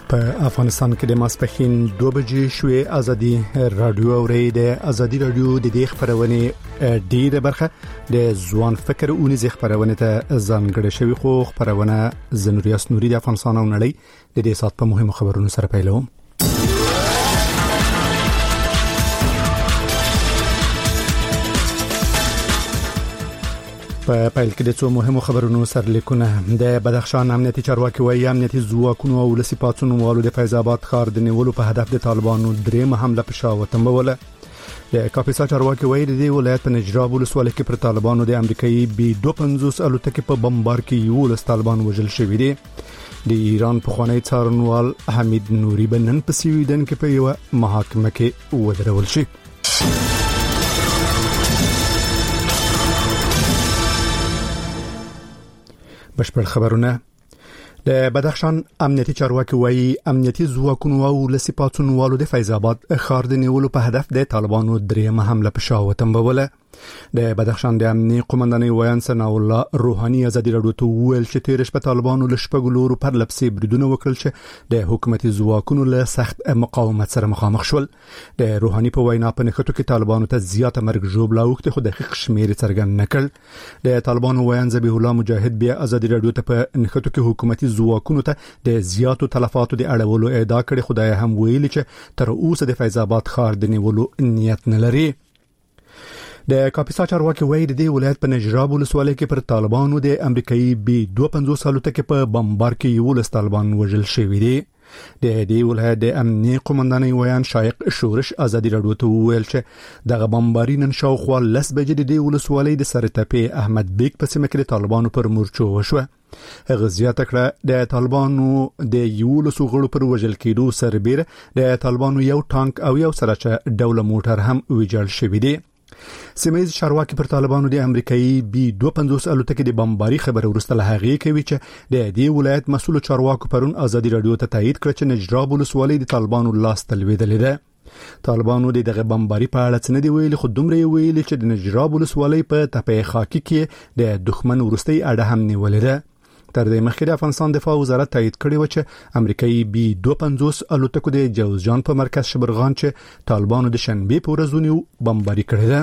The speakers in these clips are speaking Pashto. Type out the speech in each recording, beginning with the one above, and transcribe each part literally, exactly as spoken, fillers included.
په افغانستان کې د ماسپښین دوه بجې شوې ازادي رادیو اوري د ازادي رادیو د دې خبرونه ډیره برخه د ځوان فکر اونې ز خبرونه ته ځانګړې شوی خو خبرونه زنوریاس نوري د افغانستان او نړۍ د دې سات په مهمه خبرونو سره پیلوم. په پیل کې د څو مهمو خبرونو سرلیکونه د بدخشان امنیتي چارواکي وایي امنیتي ځواکونو او ولسي پاڅونوالو د فیض آباد ښار د نیولو په هدف د طالبانو درېمه حمله په شا وتمبوله. د کاپیسا چارواکي وایي د دې ولایت په نجراب ولسوالۍ کې پر طالبانو د امریکایي بي دوه پنځوس الوتکې په بمبار کې یو لس طالبان وژل شوي دي. د ایران پخوانی څارنوال حمید نوري بنن په سویډن کې په یو محاکمه کې ودرول شي. بشپړ خبرونه. د بدخشان امنیتي چارواکي وایي امنیتي ځواکونو او ولسي پاڅونوالو د فیض آباد ښار د نیولو په هدف د طالبانو درېمه حمله په شا وتمبوله. د بدخشان د امنیتي قومندانۍ ویان ثنا الله روحاني ازادي رادیو ته ویل چې تیر شپه طالبانو له شپږ لورو پر لپسې بریدونه وکړل چې د حکومتي ځواکونو له سخت مقاومت سره مخامخ شول. د روحاني په وینا په نښتو کې طالبانو ته زیاته مرګ ژوبله اوښته خو دقیق شمیر څرګند نکړ. د طالبانو ویان ذبیح الله مجاهد بیا ازادي رادیو ته په نښتو کې حکومتي ځواکونو ته د زیاتو تلفاتو د اړولو ادعا کړې، خدای هم ویلي چې تر اوسه د فیض آباد ښار د نیولو نیت نه لري. د کاپیسا چارواکي وایي د دې ولایت په نجراب ولسوالۍ کې پر طالبانو د امریکایي بي دوه پنځوس الوتکې په بمبار کې یو لس طالبان وژل شوي دي. د دې ولایت د امنیتي قومندانۍ ویان شایق شورش ازادي رادیو ته ویل چې دغه بمباري نن شاوخوا لس بجې د دې ولسوالۍ د سرتپې احمد بیگ په سیمه کې د طالبانو پر مورچو وشوه. هغه زیاته کړه د طالبانو د یو لسو غړو پر وژل کېدو سربېره د طالبانو یو ټانک او یو سراچه ډوله موټر هم ویجاړ شوي دي. سیمایي چارواکي پر طالبانو د امریکایي بي دوه پنځوس الوتکې د بمباري خبره ورسته له هغې کوي چې د دې ولایت مسؤل چارواکو پرون ازادي رادیو ته تایید کړ چې نجراب ولسوالۍ د طالبانو لاس تلویدلې ده. طالبانو د دغه بمباري په اړه څه نه دی ویلي، خو دومره ویلي چې د نجراب ولسوالۍ په تپې خاکي کې د دښمن ورستۍ اډه هم نیولې ده. تر دې مخکې د افغانستان دفاع وزارت تایید کړی و چې امریکایي بي دوه پنځوس الوتکو د جوزجان په مرکز شبرغان چې طالبانو د شنبې په ورځ بمباري کړې ده.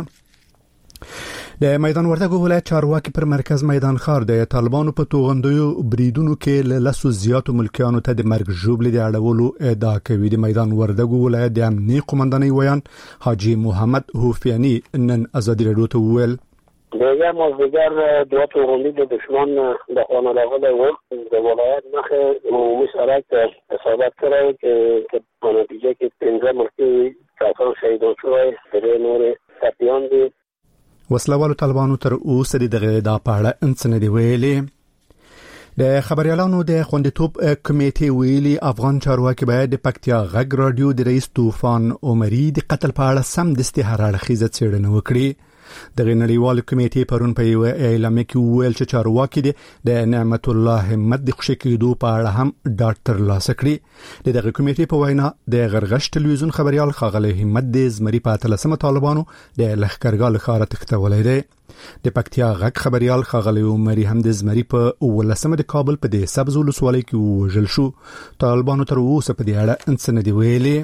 د میدان وردګو ولایت چارواکي پر مرکز میدان ښار د طالبانو په توغندیو بریدونو کې له لسو زیاتو ملکیانو ته د مرګ ژوبلې د اړولو ادعا کوي. د میدان وردګو ولایت د امنیتي قومندانۍ ویان حاجی محمد هوفیانی نن ازادي رادیو ته ویل د یا مازدیګر دوه توغندي د دشمن د خانه راغلی و د ولایت مخه عمومي سړک اصابت کړی چې په نتیجه کې پنځه ملکي کسان شهیدان شوي، درې نور ټپیان دي. وسلوالو طالبانو تر اوسه دغه د پاړه انڅ نه دی ویلي. د خبريالانو د خوندیتوب کمیټې ویلي افغان چارواکي باید د پکتیا غږ رادیو د رئیس طوفان عمري د قتل په اړه سم دستي هراړخیزه څېړنه وکړي. د نړیوال کمیټې پرون په یو اعلامیه کې ویل چې چارواکي د نعمت الله همت د خوشی کېدو په اړه هم ډاکټر لاس کړی. دغه کمیټې په وینا د غرغش ټلویزیون خبريال خاغلی همت د زمری په اتلسمه طالبانو د لخرګال ښار تختولې ده. د پکتیا غږ خبريال خاغلی عمري هم د زمری په ولسمه د کابل په د سبز ولسوالۍ کې وژل شو. طالبانو تر اوسه په دې اړه انڅ نه دی ویلي.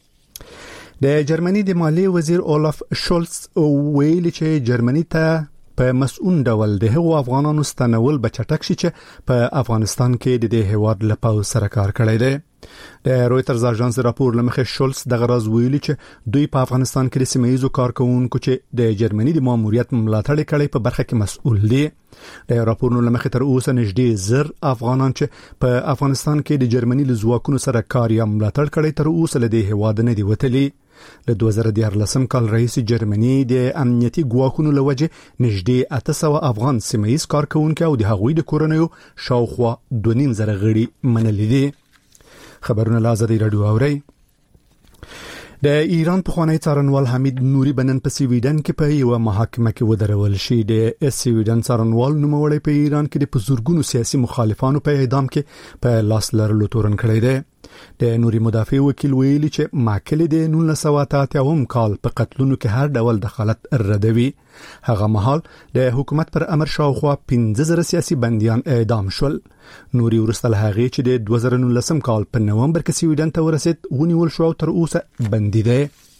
د جرمني د مالیې وزیر اولف شولز ویلي چې جرمني ته په مسؤل ډول د هغو افغانانو ستنول بچټک شي چې په افغانستان کې د دې هیواد لپاره سره کار کړی دی. د رويټرز اژانس راپور لمخه شولز د غراز ویلي چې دوی په افغانستان کې د سیمایي کارکونکو چې د جرمني د ماموریت ملاتړ کړي په برخه کې مسؤل دي. د راپورونو لمخه تر اوسه نږدې زر افغانان چې په افغانستان کې د جرمني له ځواکونو سره کار یا ملاتړ کړي تر اوسه له دې هیواد نه دی وتلي. له دوه زره دیارلسم کال رئیس جرمني د امنیتي ګواښونو لوجه نږدې اته سوه افغان سیمایي کارکونکو او د هغوی د کورنیو شاوخوا دوه نیم زره غړي منلي دي. خبرونه لازم رادیو اوري. د ایران پخوانی څارنوال حمید نوري بنن په سویډن کې په یو محاکمه کې ودرول شي. د سویډن څارنوال نوموړی په ایران کې د بزرګونو سیاسي مخالفانو په اعدام کې په لاس لرلو تورن کړی دی. د نوري مدافع وکیل ویلي چې ماکل د نولس سوه اته اویا کال په قتلونو کې هر ډول دخالت ردوي. هغه مهال د حکومت پر امر شاوخوا پنځه زره سیاسي بنديان اعدام شول. نوري ورسته هغه چې د دوه زره نولس کال په نومبر کې سویډن ته ورسید ونیول شو تر اوسه بندي دی.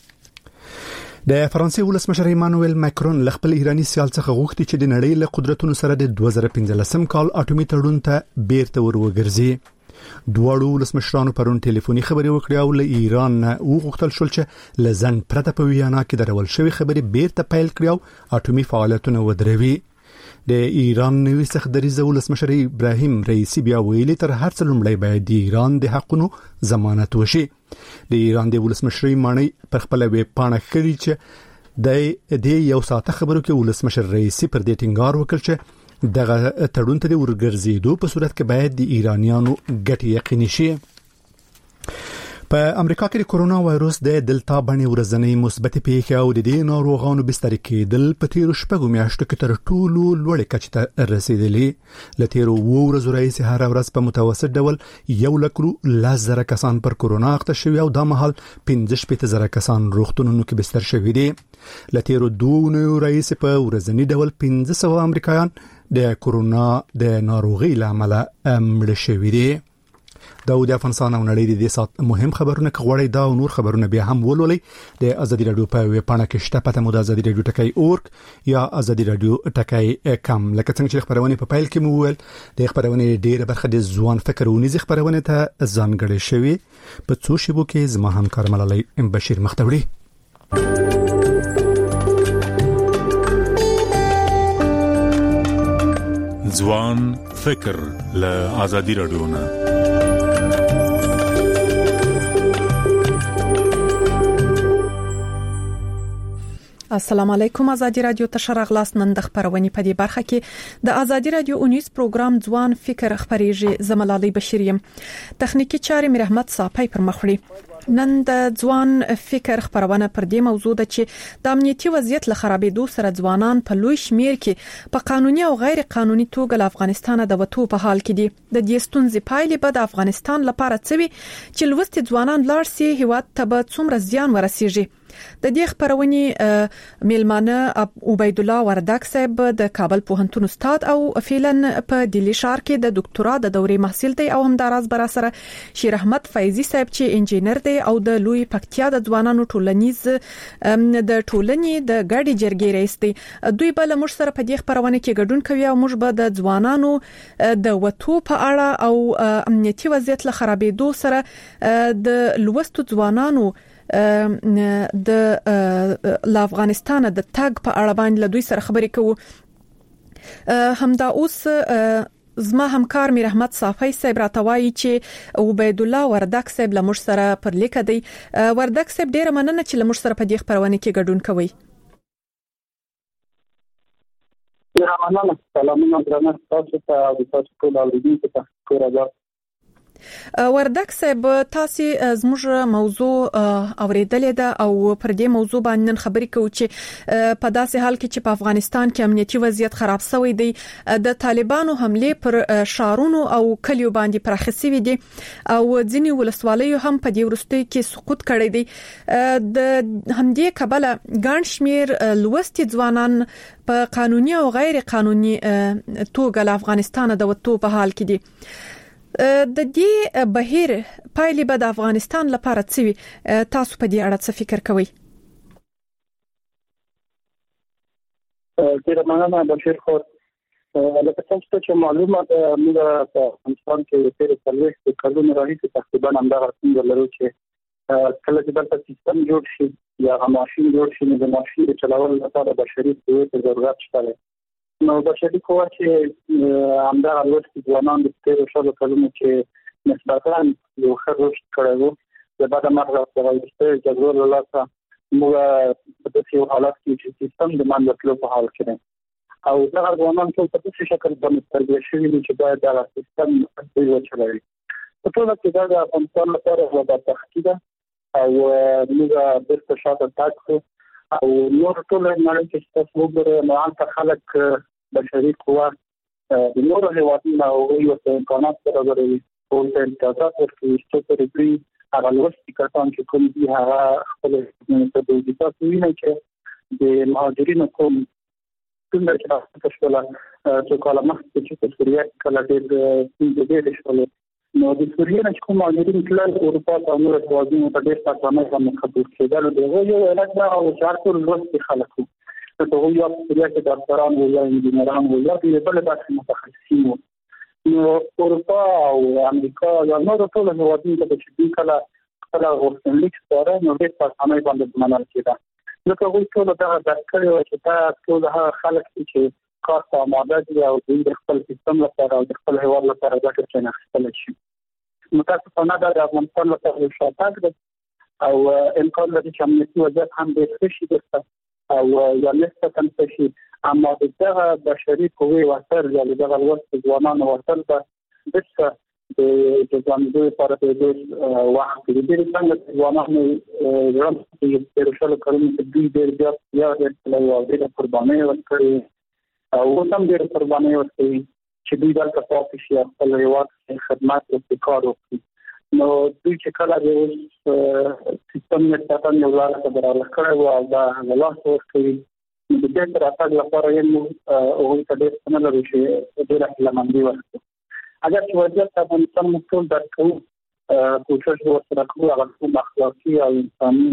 د فرانسې ولسمشر ایمانوئل ماکرون له خپل ایرانی سیال څخه غوښتي چې د نړۍ له قدرتونو سره د دوه زره پنځلسم کال اټومي تړون ته بیرته وروګرځي. دواړو ولسمشرانو پرون ټلیفوني خبري وکړې او له ایران نه وغوښتل شول چې لزن پرته په ویانا کې درول شوی خبري بیرته پیل کړي او اټومي فعالیتونه ودروي. د ایران نوي سخدریزه ولسمشر ابراهیم رئیسی بیا ویلي تر هر څه لومړی باید د ایران د حقونو ضمانت وشي. د ایران د ولسمشر مانی پر خپل ویب پاڼه کړی چې د یو ساعته خبرو کې ولسمشر رئیسی پر دې ټینګار وکړ چې دغه تړون ته ورګرځېدو په صورت کې باید د ایرانیانو ګټه یقیني شي. په امریکا کې د کورونا وایروس د دلتا باندې ورځنی مثبت پیښه او د دې ناروغانو بستر کېدل په تیر شپږو میاشتو کې تر ټولو لوړ کچه ته رسیدلې. ل تیر وو ورځو راځي هر ورځ په متوسط ډول یو لکرو لزر کسان پر کورونا اخته شوی او د مهال پنځه شپږ زره کسان روغتونونو کې بستر شوی دي. ل تیر دوه نو راځي په ورځنی ډول پنځه سوه امریکایان د کورونا د ناروغي لامل مړ شوی دي. دا د افغانستان او نړۍ د دې سات مهم خبرونه کغوړې دا او نور خبرونه بیا هم ولولئ د ازادي رادیو په ویب پاڼه کې شته پته مو د ازادي رادیو ټکای اورګ یا ازادي رادیو ټکای کم. لکه څنګه چې خبرونه په پیل کې مو ویل د خبرونه ډیره برخه د ځوان فکر ونیز خبرونه ته ځانګړې شوی. په څو شیبو کې زما همکار ملالۍ بشیر مختوړي. ځوان فکر له ازادي رادیو نه. السلام علیکم. ازادي رادیو ته شرغلاس نن د خبرونې په دې برخه کې د ازادي رادیو اونیس پروګرام ځوان فکر خبريږي. زملالي بشریم تخنیکی چارې مې رحمت صاحب پر مخړي. نن د ځوان فکر خبرونه پر دې موضوع ده چې د امنیتي وضعیت له خرابېدو سره ځوانان په لوی شمیر کې په قانوني او غیر قانوني توګه له افغانستان د وټو په حال کې دي. د دې ستونزې پایلې به د افغانستان لپاره څه وي چې لوستي ځوانان لاړ سي هیواد ته به څومره زیان ورسیږي. د دې خبرونې میلمانه عبید الله وردک صاحب د کابل پوهنتون استاد او فعلن په دلی شهر کې د ډاکټرا د دورې محصل دی او همداراز بر سره شیر احمد فیضی صاحب چې انجینر دی او د لوی پکتیا د ځوانانو ټولنیز د ټولنې د ګډي جرګې رئیس دی. دوی بل موږ سره په دې خبرونه کې ګډون کوي او موږ به د ځوانانو د وټو په اړه او امنیتي وضعیت له خرابېدو سره د لوستو ځوانانو د ل افغانستان د تګ په اړه باندې له دوی سره خبرې کوو. همدا اوس زما همکار میر احمد صافی صاحب راتوي چې عبید الله وردک صاحب له موږ سره پر لیک دی. وردک صاحب ډیره مننه چې له موږ سره په دې خبرونه کې ګډون کوي. یا مننه. سلامونه درنه تاسو ته او تاسو ټول اوریدونکو ته کورا. وردک صاحب تاسو زموږ موضوع اوریدلې ده او پر دې موضوع باندې خبرې کوو چې په داسې حال کې چې په افغانستان کې امنیتي وضعیت خراب شوی دی د طالبانو حمله پر شهرونو او کلیو باندې پراخسي دي او ځینې ولسوالیو هم په دې ورستۍ کې سقوط کړی دی. د همدې کبله ګڼ شمیر لوستي ځوانان په قانوني او غیر قانوني توګه له افغانستان د وټو په حال کې دي. د دې بهیر پایلې به د افغانستان لپاره څه وي؟ تاسو په دې اړه څه فکر کوئ؟ ډیره مننه بشیر خور. لکه څنګه چې معلومه ده موږ په افغانستان کې تیر څلوېښت کلونه راهیسې تقریبا همدغه څنګه لرو چې کله چې دلته سیستم جوړ شي یا ماشین جوړ شي نو د ماشین د چلولو لپاره بشري قوې ته ضرورت شته. نو بشري قوه چې همدغه لوستي ځوانان د تیرو شلو کلونو چې نسبتاً یو ښه رشد کړی وو د بعد مرګ د وروستۍ جګړو له لاسه موږ په داسې حالت کې چې سیستم د منځه تلو په حال کې دی او دغه ځوانان ټول په داسې شکل باندې تربیه شوي دي چې باید دغه سیستم دوی وچلوي. په ټوله کې دا د افغانستان لپاره یوه بدبختي ده او موږ بیرته شاته تګ کړو او نور ټول نړۍ کې تاسو وګورئ نو هلته خلک بشري قوه د نورو هیوادونو او یو څه امکانات برابروي او د امتیازات ورکوي چې تر دوی هغه لوستي کسان چې کوم دي هغه خپل متداولات ویني چې د مهاجرینو کوم څنګه چې تاسو شولا چې کله مخکې چې په سوریه کله د دې د شول نو د سوریه نه کوم مهاجرین کله اروپا ته نور توازن په ډېر پاتانه باندې خبر کېدل د یو علاج نه او چارتو لوستي خلکو ته یو سوریه کې ډاکټران او انجینران او یا په بل ډول متخصصین نو اروپا او امریکا یا نور ټول هیوادونو ته چې کله کله ورسنلیک سره نو د پاتانه باندې منل کېده نو کوم ټول دا ځکه چې تاسو ټول هغه خلک چې کار ته آماده دي او د خپل سیستم لپاره او د خپل هیواد لپاره دا څه نه خپل شي نو تاسو په نظر د افغانستان لپاره یو شاتګ ده او امکان لري چې امنیتي وضعیت هم ډېر ښه شي درته او یا نسبتاً ښه شي اما دغه بشري قوې وسر یا دغه وسط ځوانانو وسر به دغه د ځوانانو لپاره د دې وخت کې ډېر څنګه ځوانانو رم چې د رسول کریم په دې ډېر بیا یا د ډېر قرباني ورکړي او هم ډېر قرباني ورکړي چې دوی دلته پاتې شي خپل هیواد خدمت او کار وکړي نو دوی چې کله د سیستم نسبتاً یو لاره ته برابر کړی او دا لاس ورکوي د دې تر اصل لپاره یې او ته ډېر څه نه لري چې ډېر احتمالي ورکړي اگر چې وضعیت په افغانستان مختلف درکو کوشش وکړو چې هغه اخلاقي او انساني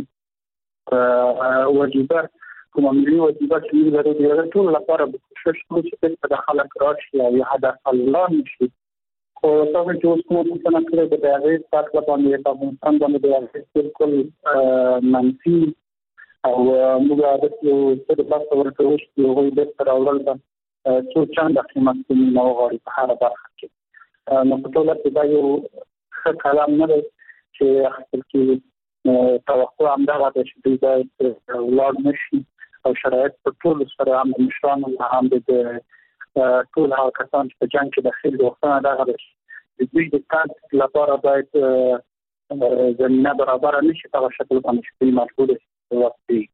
واجبات کوم ملي واجبات چې لري د ټول لپاره کوشش کوو چې په خلک راشي او هدف الله نشي خو تاسو چې اوس کوم څه نه کړی د هغه څخه باندې په افغانستان باندې د هغه بالکل منفي او موږ د څه د تاسو ورته چې یو د تر اول د څو چنده قیمت کې نو غواړي په هر برخه کې نو په ټول کې دا یو ښه کلام نه دی چې خپل کې توقع هم دا ده چې دوی د ولاد نشي او شرایط په ټول سره هم مشران هم د ټول هغه کسان چې په جنگ کې داخل دي خو دا غواړي د دوی د کار لپاره باید زمینه برابر نشي په شکل باندې چې مجبور وي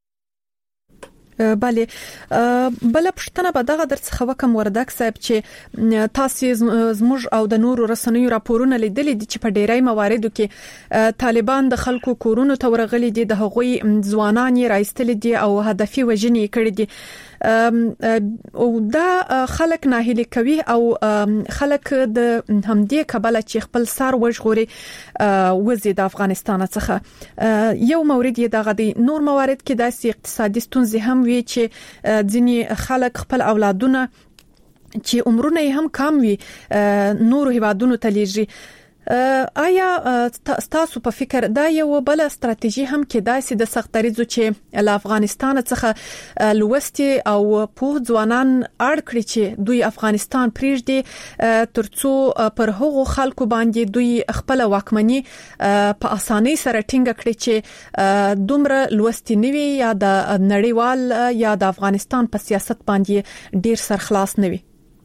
بله بل پښتنه به دغه درڅخه وکم وردک صاحب چې تاسو زموږ او د نورو رسنیو راپورونه لیدلي دي چې په ډیری مواردو کې طالبان د خلکو کورونو ته ورغلي دي د هغوی ځوانان یې راایستلي دي او هدفي وژنې کړي دي او دا خلک ناهیلي کوي او خلک د همدې کبله چې خپل سر وژغوري وزي د افغانستان څخه یو مورید یې دغه دی نور موارد کې داسې اقتصادي ستونزې هم وي چې ځینې خلک خپل اولادونه چې عمرونه هم کم وي نور هیوادونو ته لیږي آیا تاسو په فکر دا یو بل ستراتیژي هم کې داسې د سختریزو چې له افغانستان څخه لوستي او په ځوانان اړ کړی چې دوی افغانستان پریږدي ترڅو پر هغو خلکو باندې دوی خپل واکمنۍ په اسانۍ سره ټینګ کړي چې دومره لوستي نوي یا د نړیوال یا د افغانستان په سیاست باندې ډیر سرخلاص نوي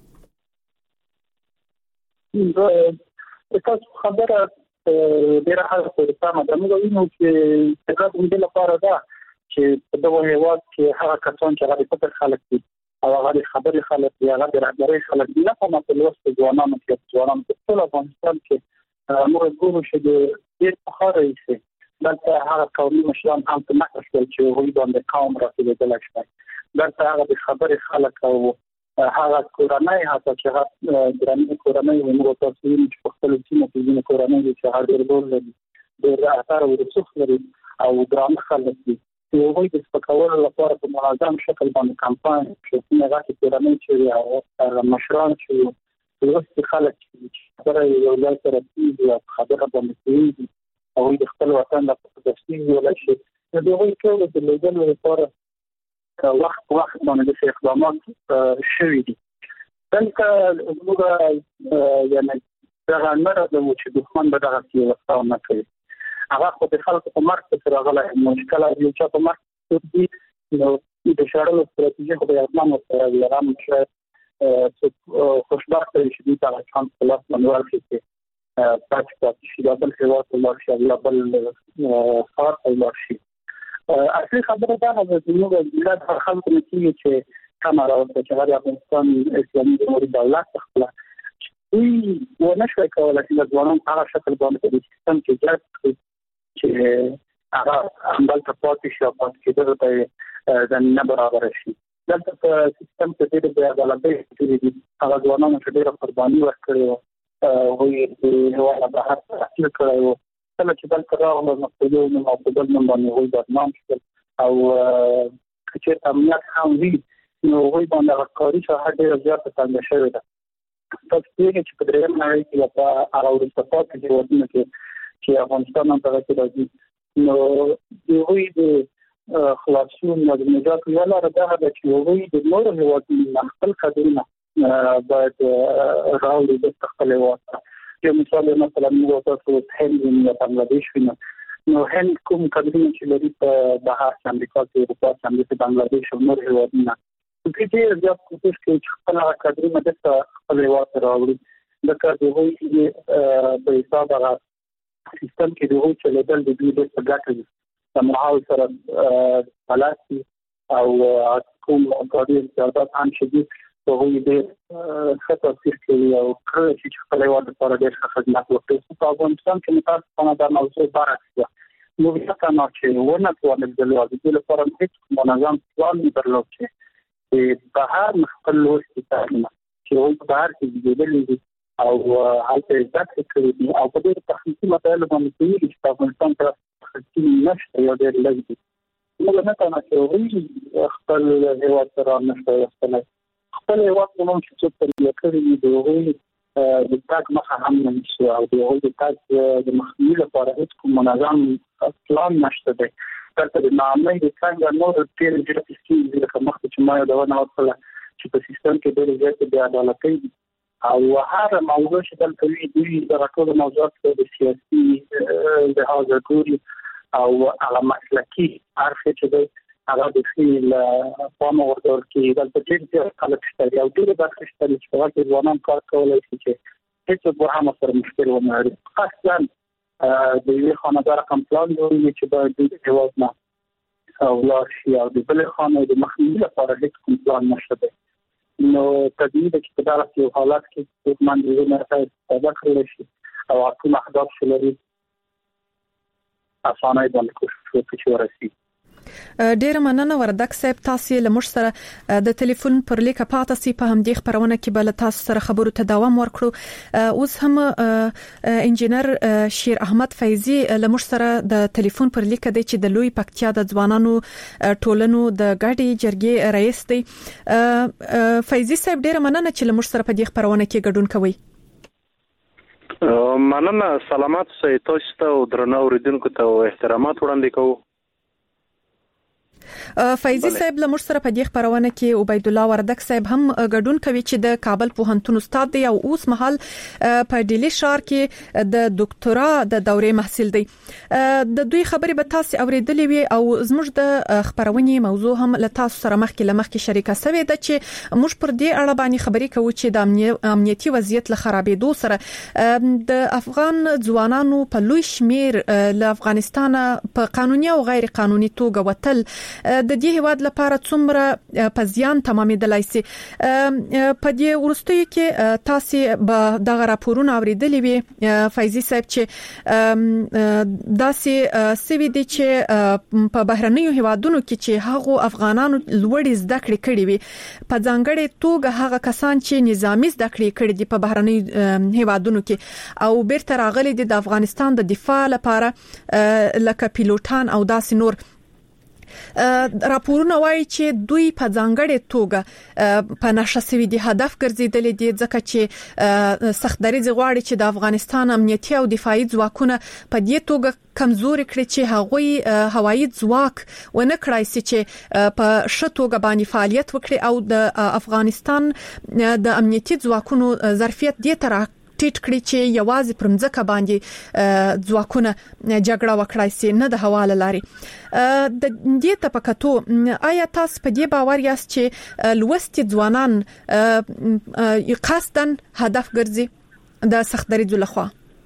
تاسو خبره ډیره حاله کوي سمه ده موږ وینو چې څنګه د لپاره دا چې په دغه هیواد کې هغه کسان چې هغه په خلک دي او هغه خبرې خلک دي هغه د رهبرۍ خلک دي نه په مطلب ځوانانو کې ځوانان په ټول افغانستان کې موږ ګورو چې د دې بخاره یې دلته هغه قومي مشران هم په نقش چې وایي باندې قوم راځي دلته هغه د خبرې خلک او هغه کورنۍ هڅه چې هغه درنې کورنۍ موږ تاسو چې په خپل سیمه کې د کورنۍ چې هغه ډېر ډول لري ډېر اثر او رسوخ لري او درانه خلک دي یو وایي د سپکولو لپاره په منظم شکل باندې کمپاین چې څنګه چې کورنۍ چې او مشران چې ورسته خلک چې خبره یو ځای سره دي خبره باندې کوي او د خپل وطن لپاره د ستونزې ولا شي د دوی ټول د لیدل لپاره وخت وخت باندې د اقدامات شوي دي دلته موږ یعنی دا نه راځو چې دښمن به دغه څه وساو نه کوي هغه خو د خلکو په مرکز سره غلا مشکل یو چې په مرکز دي نو د شړلو ستراتیژي خو د افغان سره لرم چې خوشبخته شي دا چانس پلاس منوال کې تاسو چې دا بل څه واسه الله شي الله بل خاص الله شي اصلي خبره دا ده چې موږ د خلکو نتیجه چې کمره او چې هغه افغانستان اسلامي جمهوریت دولت خپل دوی ونه شوي کولای چې د ځوانانو هغه شکل باندې د سیستم کې جذب کړي چې هغه عمل ته پاتې شي او پاتې کېدل ته زمینه برابر شي. دلته په سیستم کې ډېر بې عدالتۍ شوې دي. هغه ځوانانو چې ډېره قرباني ورکړې وه هغوی د هېواد نه بهر تحصیل کړی و، کله چې دلته راغلل نو په یو نوم او په بل نوم باندې هغوی بدنام شول او که چېرته امنیت هم وي نو هغوی باندې هغه کاري ساحه ډېره زیاته تنګه شوې ده. تاسو پوهېږئ چې په درېیم نړۍ کې یا په هغه وروسته پاتې هېوادونو کې چې افغانستان هم دغه کې راځي نو د هغوی د خلاصون یا د نجات یوه لاره دغه ده چې هغوی د نورو هېوادونو نه خپل کډرونه باید راوړي دلته خپل هېواد ته. یو مثال مثلا موږ تاسو هند یا بنګلادیش وینو نو هند کوم کډرونه چې لري په بهر کې امریکا کې اروپا کې امریکا بنګلادیش او نور هېوادونه دوی ډېر زیات کوشش کوي چې خپل هغه کډرونه دلته خپل هېواد ته راوړي ځکه د هغوی په حساب هغه سیستم کې د هغوی چلېدل د دوی ډېر په ګټه وي. د مهال سره بلد دي او کوم ګاډي امتیازات هم شدید هغوی ډېر ښه تاثیر کوي او کله چې خپل هېواد لپاره ډېر ښه خدمت وکړي. په افغانستان کې متاسفانه دا موضوع برعکس ده. موږ ځکه نه چې ونه توانېدلو او د دې لپاره هېڅ منظم پلان نه درلود چې بهر خپل لوستي تعلیمونه چې هغوی په بهر کې زېږېدلي دي او هلته زده کړې کړې دي او په ډېرو تخنیکي مسایلو باندې پوهېږي چې په افغانستان کې تخنیکي نشته یا ډېر لږ دي. موږ نه کوو چې هغوی خپل هېواد ته رانشته راوستلی خپل هېواد ته هم چې څوک تربیه کړي دي د هغوی د تګ مخه هم نه نیسي او د هغوی د تګ د مخنیوي لپاره هېڅ کوم منظم پلان نشته دی. دلته د ناامنۍ د څنګه نور ډېرې زیاتې ستونزې لکه مخکې چې ما یادونه وکړله چې په سیستم کې ډېرې زیاتې بې عدالتۍ دي او هر موضوع چې دلته وي دوی دغه ټول موضوعات د سیاسي لحاظه ګوري او هغه مسلکي اړخ چې دی هغه د ښې له پامه ورکول کېږي. دلته ډېر زیات خلک شته دي او ډېرې برخې شته دي چې په هغه کې ځوانان کار کولی شي چې هېڅوک به هم سره مشکل ونه لري. خاصاً د یوې خانه‌دار رقم پلان جوړوي چې باید دوی د هېواد نه ولاړ شي او د بلې خانې د مخنیوي لپاره هېڅ کوم پلان نشته دی. نو طبیعي ده چې په دغه یو حالت کې څوک من د نه پیدا کړلی شي او کوم اهداف چې لري اسانه باندې کوشش وکړي چې ورسي. ډیره مننه وردک صاحب، تاسو له موږ سره د ټلیفون پر لیکه پاتې سي په همدې خبرونه کې بل تاسو سره خبرو ته دوام ورکړو. اوس هم انجینر شیر احمد فیضی له موږ سره د ټلیفون پر لیکه دی چې د لوی پکتیا د ځوانانو ټولنو د ګډي جرګې رئیس دی. فیضی صاحب ډیره مننه چې له موږ سره په دې خبرونه کې ګډون کوي. مننه، سلامات سئ. تاسو ته او درنو اوریدونکو ته احترامات وړاندې کوم. فیضی صاحب له موږ سره په دې خبرونه کې عبید الله وردک صاحب هم ګډون کوي چې د کابل پوهنتون استاد دی او اوس مهال په ډیلی شهر کې د ډاکټرا د دورې محصل دی. د دوی خبرې به تاسو اوریدلې وي او زموږ د خبرونې موضوع هم له تاسو سره مخکې لمخکې شریکه شوې ده چې موږ پر دې اړه باندې خبرې کوو چې د امنیتي وضعیت له خرابېدو سره د افغان ځوانانو په لوی شمیر له افغانستان په قانوني او غیر قانوني توګه وتل د دې هواد لپاره څومره په زیان تمامېدلای شي. په دې ورستیو کې تاسو به دغه راپورونه اوریدلې وي فیضی صاحب چې داسې سوي دي چې په بهرنیو هوادونو کې چې هغه افغانانو لوړې زده کړې کړې وي په ځانګړې توګه هغه کسان چې نظامی زده کړې کړې دي په بهرنیو هوادونو کې او بیرته راغلي دي د افغانستان د دفاع لپاره لکه پیلوټان او داسې نور. راپورونه وايي چې دوی په ځانګړې توګه په نشه سوي دي هدف ګرځیدلې دي ځکه چې سختدریز غواړي چې د افغانستان امنیتي او دفاعي ځواکونه په دې توګه کمزوري کړي چې هغوی هوایي ځواک ونه کړای شي چې په ښه توګه باندې فعالیت وکړي او د افغانستان د امنیتي ځواکونو ظرفیت دې تر ټیټ کړي چې یوازې پر مځکه باندې ځواکونه جګړه وکړای شي نه د هوا له لارې. د دې تپکاتو آیا تاسو په دې باور یاست چې لوستي ځوانان قصداً هدف ګرځي د سختدریځو لخوا؟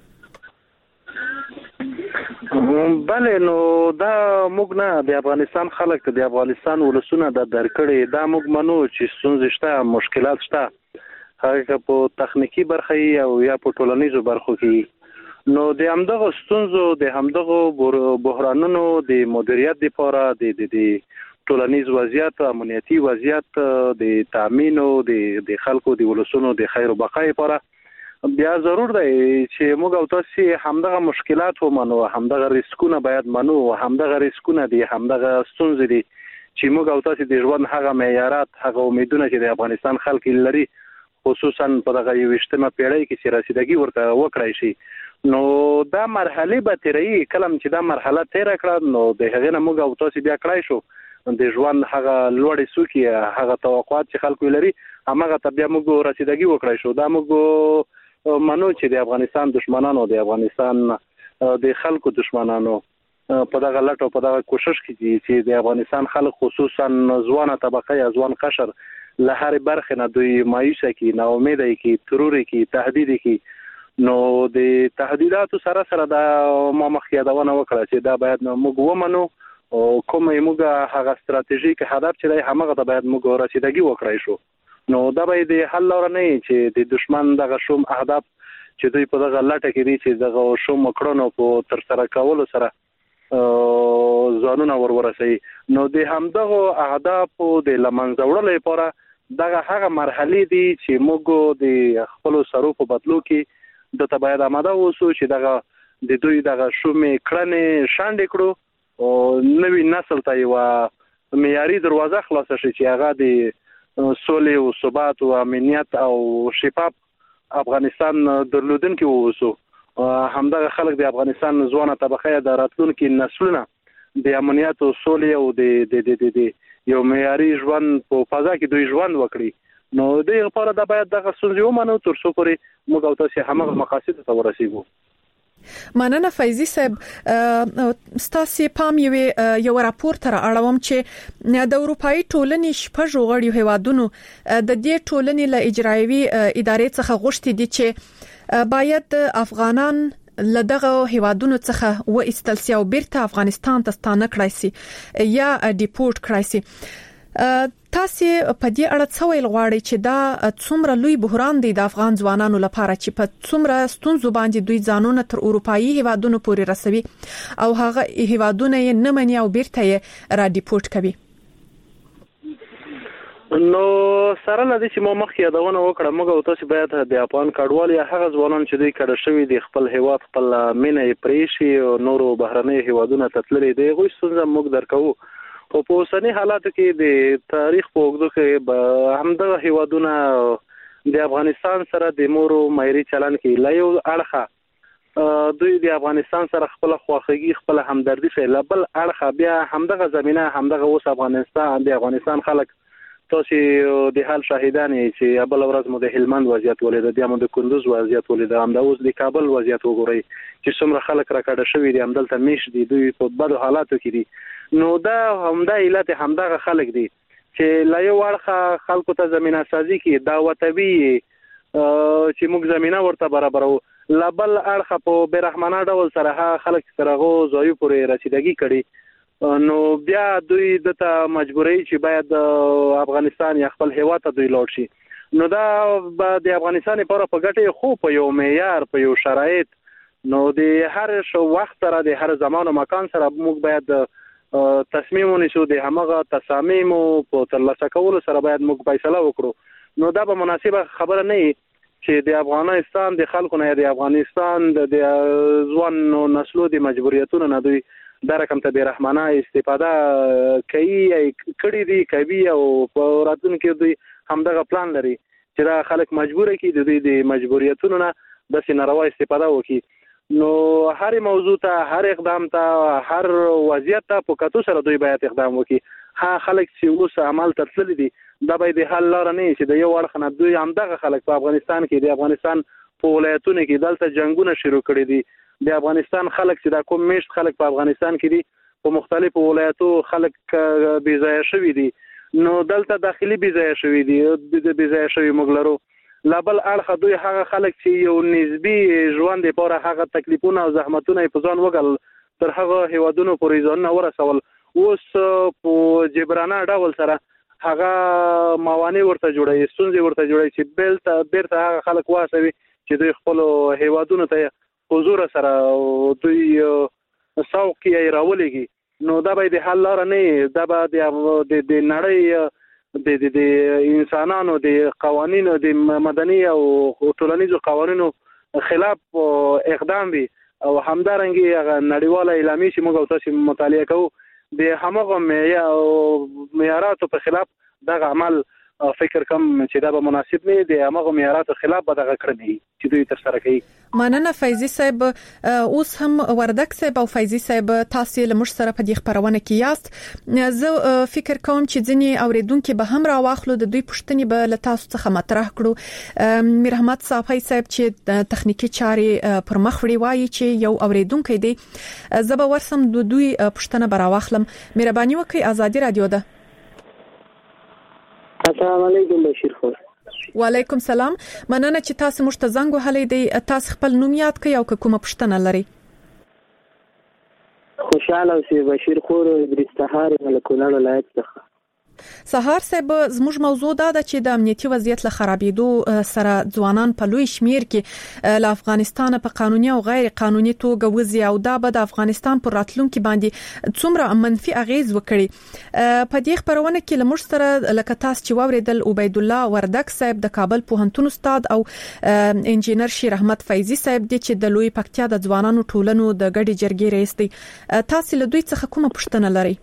بله، نو دا موږ نه د افغانستان خلک ته د افغانستان ولسونه د درکړې دا موږ منو چې ستونزې شته، مشکلات شته هغه په تخنیکی برخه او یا په ټولنیزو برخو کې نو د همدغه ستونزو د همدغه بحرانونو د مدیریت لپاره د د ټولنیز وضعیت امنیتي وضعیت د تامین او د خلکو د ولسونو د خیر او بقا لپاره بیا ضرور دی چې موږ او تاسو همدغه مشکلات ومنو همدغه ریسکونه باید منو همدغه ریسکونه دي همدغه ستونزې دي چې موږ او تاسو د ژوند هغه معیارات هغه امیدونه چې د افغانستان خلک لري خصوصا په دغه یوشتمه پیړۍ کې چې رسیدګي ورته وکړای شي نو دا مرحله به تیري کلم چې دا مرحله تیر کړه نو د هغه نه موږ او تاسو بیا کړای شو د ژوند هغه لوړې سوکي هغه توقعات چې خلکو لري هغه ته بیا موږ رسیدګي وکړای شو دا موږ منو چې د افغانستان دشمنانو د افغانستان د خلکو دشمنانو په دغه لټو په دغه کوشش کې چې د افغانستان خلک خصوصا ځوانه طبقه یا ځوان قشر له هر برخه نه دوی مایوسه کې نا امیده کې ترور کې تهدید کې نو د تهدیداتو سره سره د ما مخیادونه وکړه چې دا باید موږ ومنو او کومه موږ هغه ستراتیژیک هدف چې دی هغه ته باید موږ رسیدګي وکړای شو نو دا به د حل لاره نه چې د دشمن دغه شوم اهداف چې دوی په دغه لټه کې دي چې دغه شوم کړنو په تر سره کولو سره ځانونه ورورسي نو د همدغه اهداف د لمنځه وړلو لپاره دغه هغه مرحله دي چې موږ د خپل سرو په بدلو کې د تبعید آماده اوسو چې دغه د دوی دغه شوم کړنې شاندې کړو او نوې نسل ته یو معیاري دروازه خلاص شي چې هغه د سولې او ثبات او امنیت او شفاف افغانستان درلودونکي ووسو همدغه خلک د افغانستان ځوانه طبقه د راتلونکو نسلونو د امنیت او سولې او د د د یو معیاري ژوند په فضا کې دوی ژوند وکړي نو د لپاره د باید دغه ستونزې ومنو تر څو پورې موږ او تاسو همغه مقاصد ته ورسیږو مننه فیضی صاحب ستاسو پام یو یو راپور تر اړوم چې د اروپאי ټولنې شپږ غړي هیوادونو د دې ټولنې له اجرایوي ادارې څخه غوښتي دي چې باید افغانان لدغه هیوادونو څخه و استلسیا او بیرته افغانستان ته ستانه کړای شي یا ډیپورت کړای شي تاسو په دې اړه څه ویل غواړئ چې دا څومره لوی بحران دی د افغان ځوانانو لپاره چې په څومره ستونزو باندې دوی ځانونه تر اروپאי هیوادونو پورې رسوي او هغه هیوادونه یې نه مني او بیرته یې را ډیپورت کوي نو سره لدې چې مو مخ یادونه وکړه موږ او تاسو باید د افغان کډوال یا هغه ځوانان چې دوی کډه شوی د خپل هیواد خپل مینه پریشي او نورو بهرنۍ هیوادونو ته تللي دی غوښ څنګه موږ درکو په اوسنی حالاتو کې د تاریخ په اوږدو کې به همدغه هیوادونه د افغانستان سره د مورو مایري چلن کې لا یو اړخه دوی د افغانستان سره خپل خواخوږي خپل همدردي فعلا بل اړخه بیا همدغه زمينه همدغه اوس افغانستان د افغانستان خلک تاسو د حال شاهدان چې بل ورځ مو د هلمند وضعیت ولید د امو د کندوز وضعیت ولید هم د اوس د کابل وضعیت وګورئ چې څومره خلک راکړه شوی دي همدلته میش دي دوی په بدو حالاتو کې دي نو دا همدا علت همدغه خلک دي چې لا یو اړخه خلکو ته زمينه سازي کې دا وتوی چې موږ زمينه ورته برابرو لا بل اړخه په برحمانه ډول سره خلک سره غو زوی پورې رسیدګي کړي نو بیا دوی دته مجبورای چې باید افغانستان یا خپل هیواد ته دوی لاړ شي نو دا د افغانستان لپاره په ګټه خو په یو معیار په یو شرایط نو د هر شو وخت سره د هر زمان او مکان سره موږ باید تصمیم ونیسو د همغه تصامیم په ترلاسه کولو سره باید موږ فیصله وکړو نو دا به مناسبه خبره نه چې د افغانستان د خلکو نه د افغانستان د ځوان نسلو د مجبوریتونو نه دوی دا رقم ته بیرحمانه استفاده کوي کړي دي کوي او په راتلونکي دوی همدغه پلان لري چې دا خلک مجبور کړي د دوی د مجبوریتونو نه د سيناروا استفاده وکړي نو هر موضوع ته هر اقدام ته هر وضعیت ته په کتو سره دوی باید اقدام وکړي ها خلک چې اوس عمل ترسل دي دا به د حل لار نه چې د یو اړخ نه دوی همدغه خلک په افغانستان کې د افغانستان په ولایتونو کې دلته جنگونه شروع کړي دي د افغانستان خلک چې د کوم میشت خلک په افغانستان کې دي په مختلفو ولایتو خلک بې ځای شوي دي نو دلته داخلي بې ځای شوي دي د بې ځای شوي مغلرو لابل اړخ دوی هغه خلک چې یو نسبی ژوند لپاره هغه تکلیفونه او زحمتونه په ځان وګل تر هغه هیوادونو پورې ځان ورسول اوس په جبرانه ډول سره هغه موانع ورته جوړي ستونزې ورته جوړي چې بیلته بیرته هغه خلک واسوي چې دوی خپل هیوادونو ته حضور سره دوی ساوق یې راولېږي. نو دا به د حل لار نه، دا به د د نړۍ د د انسانانو د قوانینو د مدني او ټولنیزو قوانینو خلاف اقدام وي او همدارنګه هغه نړیواله اعلامیه چې موږ تاسو مطالعه کوو د همغه معیاراتو په خلاف دغه عمل فکر کوم چې دا به مناسب نه دی، هغه معیاراتو خلاف به دغه کړنی چې دوی تر سره کوي. مننه فیضی صاحب. اوس هم وردک صاحب او فیضی صاحب تاسو له مش سره په دې خبرونه کې یاست. زه فکر کوم چې ځینی اوریدونکو به هم راواخلو د دوی پښتنې به له تاسو څخه مطرح کړو. میر احمد صافی صاحب چې تخنیکی چارې پر مخ وړي وایي چې یو اوریدونکو دی، زه به ورسم د دوی پښتنه براواخلم. مهرباني وکړئ، ازادي رادیو ده. السلام علیکم بشیر خور. وعلیکم سلام. مننه چې تاسو موږ ته زنګ وهلې دی. تاسو خپل نوم یاد کړئ او کومه پوښتنه لرئ؟ خوشاله اوسئ بشیر خور، ادریس طاهر، ملکونړ ولایت څخه. سهار صاحب، زموږ موضوع دا ده چې د امنیتي وضعیت له خرابېدو سره ځوانان په لوی شمیر کې له افغانستان په قانوني او غیر قانوني توګه وځي او دا به د افغانستان پر راتلونکو باندې څومره منفي اغیز وکړي. په دې خبرونه کې له موږ سره لکه تاسو چې واوریدل عبید الله وردک صاحب د کابل پوهنتون استاد او انجینر شیر احمد فیضی صاحب دي چې د لوی پکتیا د ځوانانو ټولنو د ګډي جرګې رئیس دي. تاسو له دوی څخه کومه پوښتنه لرئ؟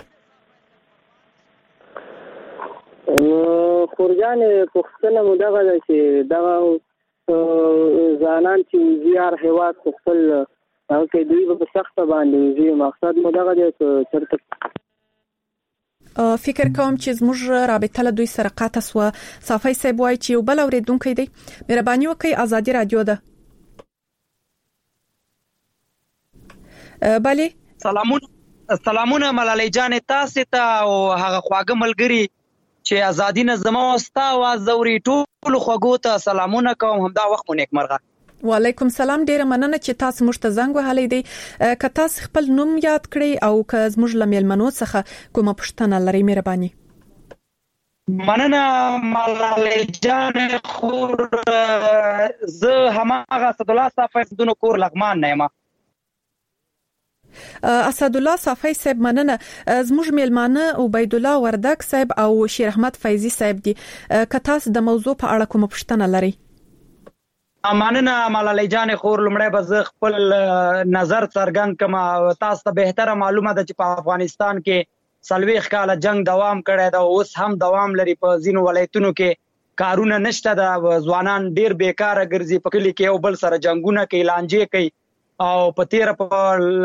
خورجان پښتنه مدغه ده چې دغه ځانان چې زیار هیواد خپل او کې دوی په سخت باندې زی مقصد مدغه ده چې چرته فکر کوم چې زموږ رابطه له دوی سره قاطع سو. صافی صاحب وایي چې یو بل اوریدونکو دی. مهرباني وکړئ، ازادي رادیو ده. بله سلامونه سلامونه ملالۍ جان تاسو ته او هغه خواږه ملګری چې ازادي نظم واستا او زوري ټول خوګو ته سلامونه کوم. همدا وخت مو نیک مرغه. وعلیکم سلام. ډیره مننه چې تاسو موږ ته زنګ وهلې دی. که تاسو خپل نوم یاد کړئ او که زموږ لمیلمنو څخه کومه پوښتنه لرئ مهرباني. مننه ملالۍ جان خور، زه هماغه اسد الله صافی دونو کور لغمان نه یم. اسد الله صافی صاحب مننه. زموږ میلمانه عبید الله وردک صاحب او شیر احمد فیضی صاحب دي. که تاسو د موضوع په اړه کومه پوښتنه لرئ؟ مننه ملالۍ جان خور. لمړی به زه خپل نظر څرګند کړم. تاسو ته بهتره معلومه ده چې په افغانستان کې څلوېښت کاله جنگ دوام کړی ده، اوس هم دوام لري. په ځینو ولایتونو کې کارونه نشته ده، ځوانان ډیر بیکاره ګرځي، په کلی کې یو بل سره جنگونه کوي، لانجې کوي او په تیر په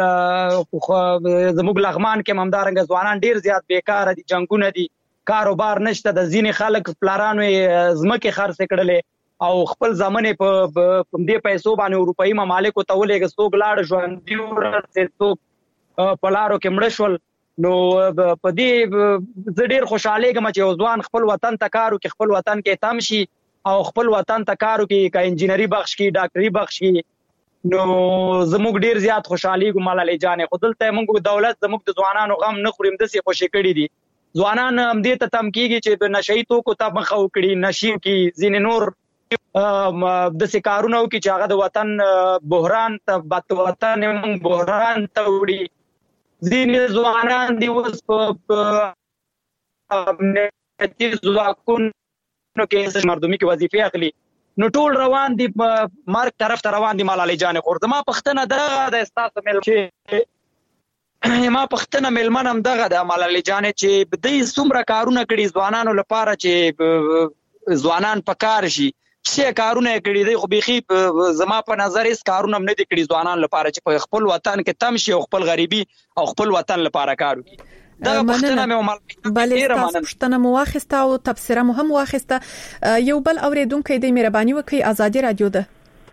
زموږ لغمان کې همدارنګه ځوانان ډیر زیات بیکاره دي، جنگونه دي، کاروبار نشته. د ځینې خلک پلارانو ځمکې خرڅ کړلې او خپل ځمنې په دې پیسو باندې اروپایي ممالکو ته ولېږه. څوک لاړ ژوندي ورسېد، څوک په لارو کې مړه شول. نو په دې زه ډیر خوشاله یم چې یو ځوان خپل وطن ته کار وکړي، خپل وطن کې تم شي او خپل وطن ته کار وکړي، که انجینری بخش کې، ډاکټري بخش کې. نو زموږ ډیر زیات خوشحالي ګو ملالۍ جانې. خو دلته موږ دولت زموږ د ځوانانو غم نه خوري، همداسې خوشې کړي دي. ځوانان همدې ته تم کېږي چې د نشهیي توکو ته مخه وکړي، نشي کې ځینې نور داسې کارونه وکړي چې هغه د وطن بحران ته بد وطن موږ بحران ته وړي. ځینې ځوانان دي اوس په امنیتي ځواکونو کې مردمي کې وظیفې اخلي. نو ټول روان دي مرګ طرف ته روان دي ملالۍ جان خور. زما پښتنه دغه د استاسو مل چې ما پښتنه ملمن هم دغه د ملالۍ جان چې د څومره کارونه کړي ځوانانو لپاره چې ځوانان په کار شي، چې کارونه کړي دي. خو بيخي زما په نظر هیڅ کارونه هم نه دي کړي ځوانان لپاره چې په خپل وطن کې تم شي او خپل غریبي او خپل وطن لپاره کار وکړي. دا پښتنه مې ومل بلې تاسو پښتنه مو واخیسته او تبصره مو هم واخیسته. یو بل اوریدونکو دی، مهرباني وکړئ، ازادي رادیو ده.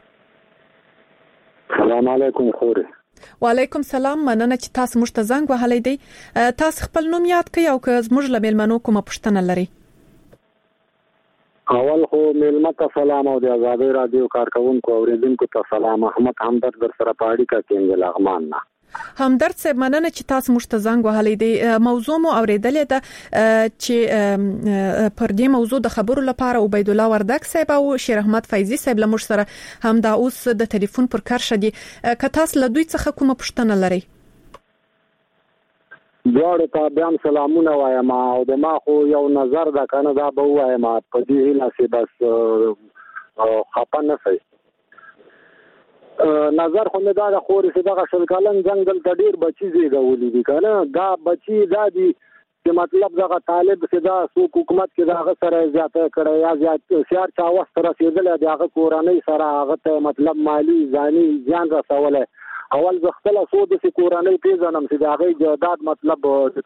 السلام علیکم خوري. وعلیکم سلام. مننه چې تاسو موږ ته زنګ وهلې دی. تاسو خپل نوم یاد کړئ او که زموږ له میلمنو کومه پوښتنه لرئ. اول خو میلمه ته سلام او د ازادي رادیو کارکونکو اوریدونکو ته سلام. احمد همدرد در سره پاړی کا کېنګ لغمان نه. همدرد صاحب مننه چې تاسو موږ ته زنګ وهلی دی. موضوع مو اوریدلې ده چې پر دې موضوع د خبرو لپاره عبید الله وردک صاحب او شیر احمد فیضی صاحب له موږ سره هم دا اوس د ټلیفون پر کار شدي. که تاسو له دوی څخه کومه پوښتنه لرئ؟ دوړ ته بیا سلامونه وایم او د ما خو یو نظر دا کنه دا به وایم په دې لاسه بس خپه نه شي. نظر خو نه دا د خوري چې دا شلکالن ځنګل ته ډیر بچي زیږولې دي کنه دا بچي دا دي چې مطلب دا طالب چې دا سو حکومت کې دا سره زیاته کړی یا زیات سیار چا وخت رسیدل دی هغه کورنۍ سره هغه ته مطلب مالی ځاني ځان رسوله. اول زختله سو د کورنۍ پیژنم چې دا غي جداد مطلب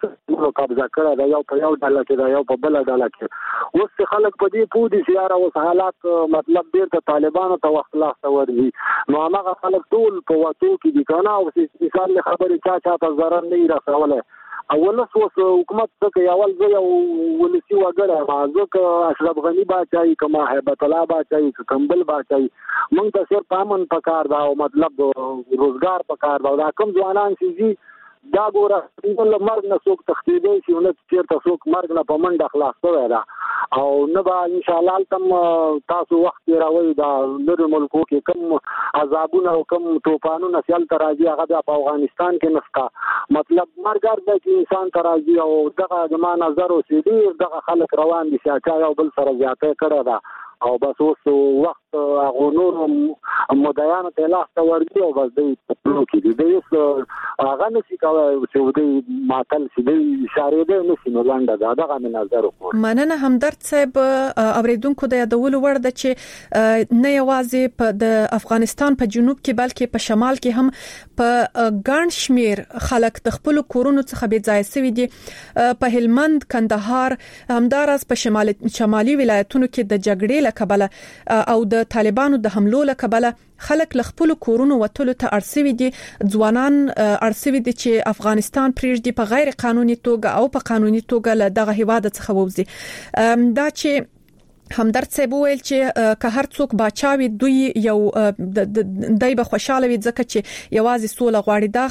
د قبضه کړی دا یو په یو ډله کې دا یو په بل ډله کې اوس خلک په دې پودي سیاره اوس حالات مطلب ډیر ته طالبانو ته وخت لا ورځي نو هغه خلک ټول په واتو کې دي کنه او چې مثال خبرې چا چا ته ضرر نه رسوله. اول اوس حکومت څخه اول زه یو ولسی وګړی ما ځکه اشرف غنی باچای کما هیبت الله باچای کمبل باچای مونږ ته صرف امن پکار دا او مطلب روزګار پکار دا کوم ځوانان چې دا ګوره د مرګ نه څوک تختیدي شي نو چیرته څوک مرګ نه په منډه خلاص شوی دا او نه به ان شاء الله تم تاسو وخت راوي دا لري ملکو کې کم عذابونه او کم طوفانونه سیل تراځي هغه په افغانستان کې نسکا مطلب مرګ د انسان تراځي او دغه د ما نظر او سیدي دغه خلک روان دي چې یو بل سره زیاته کړه دا او بس اوس وخت هغه نور مدایانه ته لاس ته ورګي او بس دوی په کې دي اوس هغه نشي کولای چې دوی ماتل شي دوی اشاره ده نشي نو لاندې دا دغه نظر وکړي. مننه همدرد صاحب اوریدونکو د یادولو ور ده چې نه یوازې په د افغانستان په جنوب کې بلکې په شمال کې هم په ګڼ شمیر خلک د خپل کورونو څخه بې ځای شوي دي. په هلمند کندهار همدارس په شمال شمالي ولایتونو کې د جګړې لکبله او د طالبانو د حملو لکبله خلک لخپل کورونو وټلو ته ارسوي دي. ځوانان ارسوي دي چې افغانستان پریږدي په غیر قانوني توګه او په قانوني توګه له دغه هیواد څخه ووزي. دا چې همدرد صاحب ویل چې که هر څوک باچاوي دوی یو دای به خوشاله وي ځکه چې یوازې سوله غواړي. دا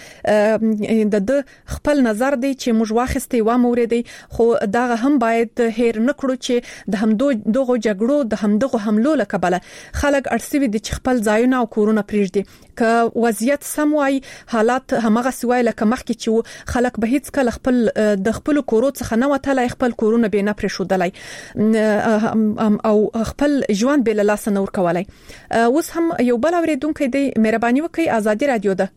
خبره د خپل نظر دی چې موږ واخستې و موریدي خو دا هم باید هیر نکړو چې د همدو دغه جګړو د همدغه حملو لکبله خلک ارسوي دي چې خپل ځایونه او کورونه پریږدي. که وضعیت سم وای حالات همغه سوای لکه مخکې چې خلک به هیڅ کله خپل د خپل کورو څخه نه وتلای خپل کورونه به نه پرېښودلای او خپل ژوند بل لاس نور کولای. اوس هم یو بل اوریدونکو دی مهرباني وکړئ آزادي رادیو ده.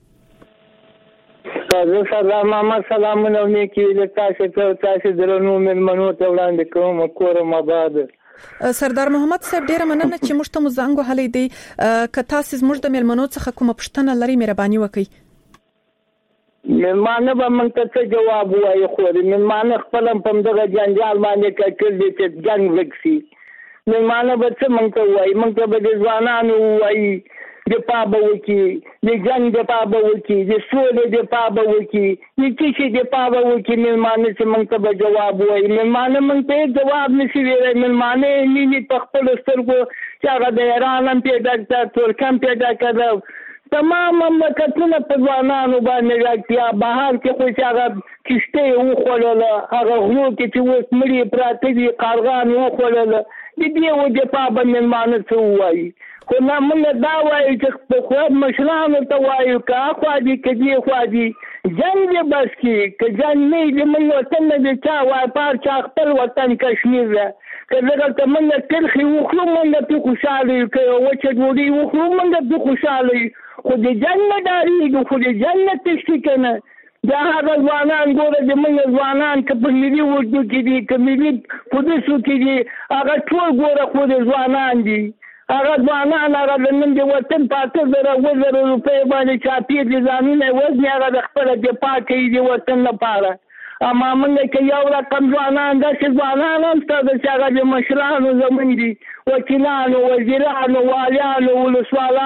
سلام محمد سلامونه نیکی د تاسو ته تاسو درنو مېلمنو ته وړاندې کوم کورم آباد. سردار محمد صاحب ډیره مننه چې موږ ته مزنګ وهلی دی. که تاسو موږ د مېلمنو څخه کومه پوښتنه لري مهرباني وکړئ. مېلمانه به موږ ته څه جواب وایي خو مېلمانه خپل په دغه جنجال باندې کټل دي چې جنگ وکړي. مېلمانه به څه موږ ته وایي موږ ته به د ځوانانو وایي د پابه وکړي د جنگ د پابه وکړي د سولې د پابه وکړي د کیسې د پابه وکړي. مېلمانه چې موږ ته به جواب وایي مېلمانه موږ ته جواب نشي ویلی. مېلمانه مینې په خپلو سترګو چې هغه د ایران هم پیدا کړه ترکم پیدا کړه تمام مملکتونه په ځوانانو باندې راځي. بهر کې خو چې هغه کشته وخوړله هغه غلو کې چې اوس مړي پراته دي قارغان وخوړله د دې وجه په باندې مانه څه وایي. خو نه موږ دا وایو چې په خو مشرانو ته وایو که خو دې کې خو دې جنگ دې بس کې که جنگ نه دې موږ وطن دې چا وای پار چا خپل وطن کشمیر ده که دغه ته موږ ترخي وخلو موږ په خوشاله یو که وچه ډوډۍ وخلو موږ په خوشاله یو خو د جنگ نه ډارېږو خو د جنگ نه تښتي که نه. دا هغه ځوانان ګوره د موږ ځوانان که په ملي اردو کې دي که ملي پولیسو کې دي هغه ټول ګوره خو د ځوانان دي. هغه ځوانان هغه د نن د وطن په اته زره اووه زره روپۍ باندې چاپېر دي ځانونه وزني هغه د خپله دفاع کوي د وطن لپاره. اما موږ که یو رقم ځوانان داسې ځوانان هم شته چې هغه د مشرانو زموږ دي وکیلانو وزیرانو والیانو ولسوالانو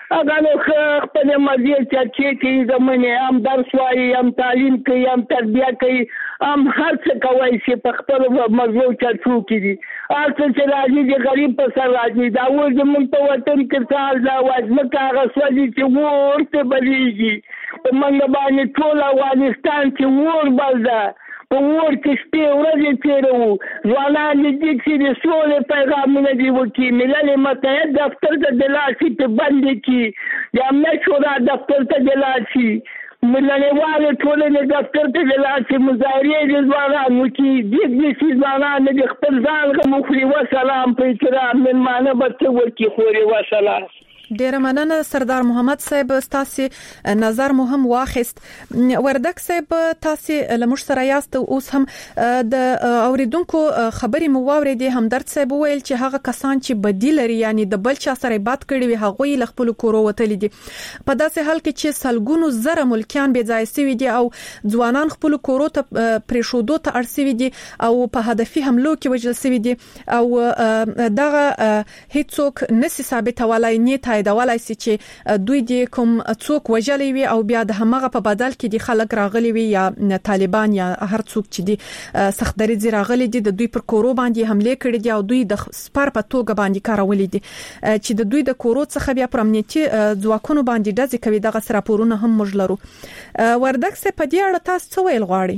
هغه نو خپل مزي چې چې زمونه هم درس وايي هم تعلیم کوي هم تربیه کوي هم هر څه کوي چې په خپل موضوع چرچو کوي هر څه چې راځي د غریب په سر راځي دا و زمون په وطن کې سال دا وځم کاغه سوځي چې ورته بلیږي په منګ باندې ټول افغانستان چې ور بلدا په ور کې شپې ورځې تیرو ځوانان دې چې د سولې پیغامونه دی وکي ملل متحد دفتر ته د لاسي په باندې کې د امنیت شورا دفتر ته د لاسي ملنوال ټولنې دفتر ته د لاسي مظاهرې د ځوانانو کې دې دې ځوانان د خپل ځان غو مخري و سلام په احترام من معنی به ورکی خوري و سلام. ډیر مننه سردار محمد صاحب تاسو نظر مهم واخست وردک صاحب تاسو لمش سره یاست اوس هم د اوریدونکو خبري مو واوریدي همدرد صاحب ویل چې هغه کسان چې بدیل لري یعنی د بل چا سره بات کړي وي هغه یې خپل کورو وتل دي په داسې حال کې چې سلګونو زره ملکیان بې ځای سوي دي او ځوانان خپل کورو ته پریښودو ته ارسوي دي او په هدفي حملو کې وجل سوي دي او دغه هیڅوک نسی ثابتولای نه دولای سي چې دوی د کوم څوک وجلي وي او بیا د همغه په بدل کې د خلک راغلي وي یا طالبان یا هر څوک چې د سختري زی راغلي دي د دوی پر کورو باندې حمله کړې دي او دوی د سپار په توګه باندې کارولې دي چې د دوی د کورو څخه بیا پر امنیتي ځواکونو باندې دځ کوي دغه راپورونه هم مجلرو وردک څه په دې اړه تاسو څه ویل غواړئ؟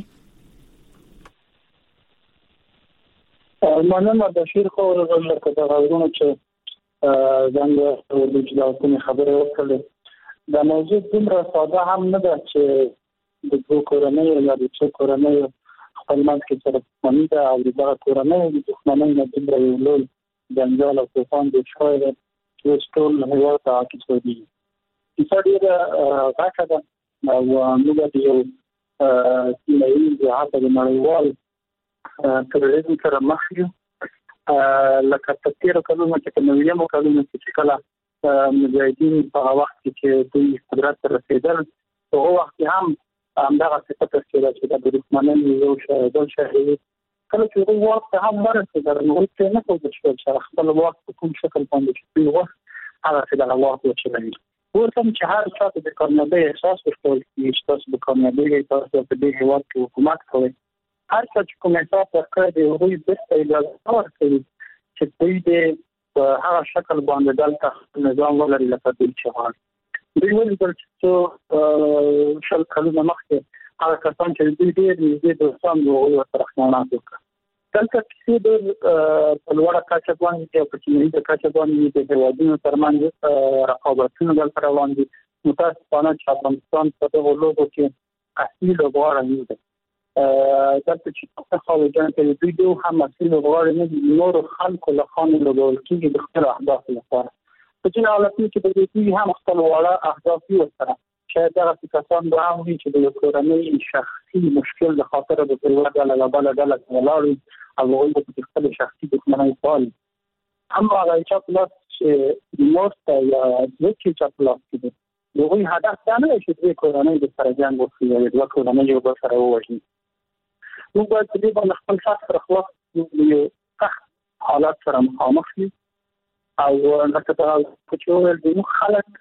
مننه د شیر خو ورغله کده غوونه چې څنګه د جلاتونو خبره وکړه دا موضوع دومره ساده هم نه ده چې د دوه کورنۍ یا د څو کورنۍ خپل منځ کې سره پښتني ده او د هغه کورنۍ د دښمنۍ نه دومره یو لوی جنجال او طوفان د شوی ده چې ټول هوا ته اکیسو دي چې ډیره راکړه ده او موږ د یو سیمایي د هغه د نړیوال تروريزم سره مخ یو لکه تفکر کولو چې په نویمو کلونو کې کله مجاهدین په وخت کې دوی قدرت ته رسیدل په وخت هم همدغه څه تفکر چې د دښمنانو یو شاهد شاهد کله چې دوی وخت هم ورسېدل نو چې نه کوم چې خپل وخت په کوم شکل باندې چې وخت هغه څه د وخت وچلوي ورته چې هر څه د کامیابی احساس ورکول چې تاسو د کامیابی تاسو په دې هیواد کې حکومت کوي هر څه چې کومه تاسو کړی دی هغه د اجازه ورکړي چې دوی د هغه شکل باندې دلته نظام ولري لکه دوی چې وایي دوی ولې چې شل کلونه مخکې هغه کسان چې دوی ډېر د سم وګړو سره خیانت وکړ دلته چې د پلوړه کاچه باندې چې په چینی د کاچه باندې د هیوادونو ترمنځ رقابتونه دلته روان دي متاسفانه چې افغانستان په دغه لوبو کې اصلي لوبغاړی نه دی دلته چې په خاله جان کې دوی دوه هم اصلي لوبغاړي نه دي نور خلکو له خانو لوبول کېږي د خپل اهداف لپاره په دې حالت کې چې دوی هم خپل وړه اهداف یې سره شاید هغه کسان به هم وي چې د کورنۍ شخصي مشکل د خاطر د پرواز له بل ډول ولاړ او هغه د خپل شخصي دښمنۍ فعال اما هغه چې پلاس چې مورته یا د چې چې پلاس کې دوی هدف دا نه چې د کورنۍ د سره جنگ وکړي یا د کورنۍ یو بل سره ووژني موږ باید په دې باندې خپل شخص سره خلاص یو سخت حالات سره مخامخ شو او لکه دا چې ویل دي خلک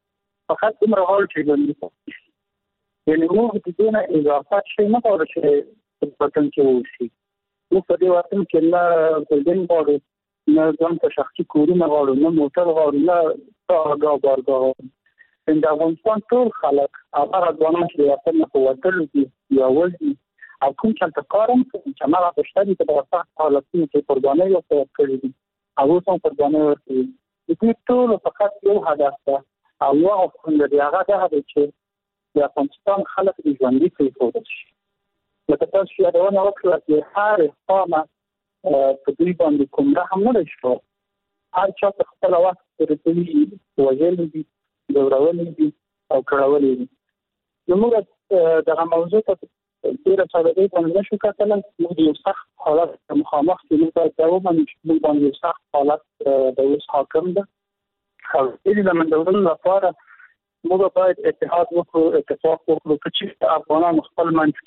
فقط دومره حال چې ګڼي یعنې موږ د دې نه اضافات شي نه غواړو چې په وطن کې وشي موږ په دې وطن کې نه ګلدن غواړو نه ځان ته شخصي کورونه غواړو نه موټر غواړو نه کارګاه بارګاه د افغانستان ټول خلک هغه ځوانان چې د وطن نه په وتلو دي یا ولدي او کوم چې کارم چې هغه په شته دي په دغه حالتونو کې قرباني ورکړي دي هغه هم قرباني ورکړي دي ټول فقط یو هدف ده او یو څنګه دی هغه ده چې د افغانستان خلک د ژوندۍ پریښودل شي لکه تاسو چې یادونه وکړه چې هر قامه په دوی باندې کوم رحم نه شو هر چا په خپل وخت کې دوی وژل دي دورولې دي او کړولې دي نو موږ دغه موضوع ته ډیره ساده باندې شو کتل موږ یو سخت حالت مخامخ کې موږ ته ومنو چې موږ باندې یو سخت حالت د اوس حاکم ده او دې د منډولو لپاره موږ باید اتحاد وکړو اتفاق وکړو چې افغانان خپل منځ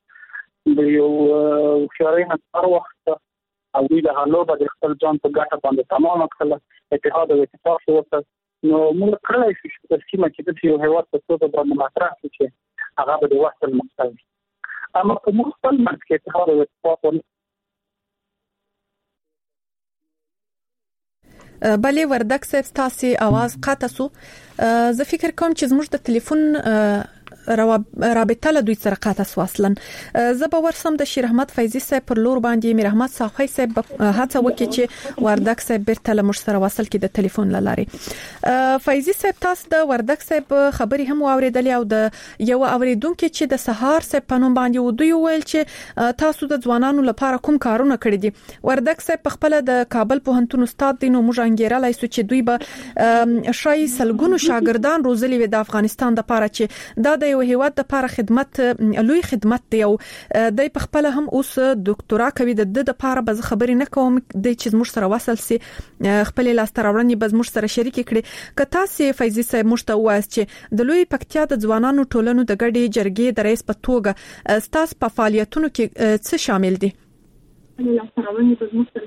کې د یو خیاري نه هر وخت او دې د حلو د خپل ځان په ګټه باندې تمام کړل اتحاد او اتفاق وکړ نو موږ کړای شو چې په سیمه کې د یو هیواد په توګه باندې مطرح شي چې هغه به د وصل مقصد اما په موږ خپل منځ کې اتحاد او اتفاق بلې وردک صاحب تاسو आवाज قطع سو زه فکر کوم چې زموږ د ټلیفون رابطه له دوی سره قطع سو اصلا زه به ورسم د شیر احمد فیضی صاحب پر لور باندې میر احمد صافی صاحب هڅه وکړي چې وردک صاحب بیرته له موږ سره وصل کړي د ټلیفون لارې فیضی صاحب تاسو د وردک صاحب خبري هم اوریدلې او د یو اوریدونکو چې د سهار صاحب په نوم باندې ودوی ویل چې تاسو د ځوانانو لپاره کوم کارونه کړی دي وردک صاحب په خپل د کابل پوهنتون استاد دي نو موږ انګیرلای سو چې دوی به شای سلګونو شاګردان روزلي وي د افغانستان د لپاره چې دا د یو هیواد د لپاره خدمت لوی خدمت دی او د په خپل هم اوس ډاکټورا کوي د د لپاره به خبرې نه کوم د چې موږ سره وصل سي خپل لاستراوړنې به موږ سره شریک کړي که تاسو فیضی صاحب مشته وایي چې د لوی پکتیا د ځوانانو ټولنو د ګډي جرګې د رئیس په توګه ستاسو په فعالیتونو کې څه شامل دي لاستراوړنې به موږ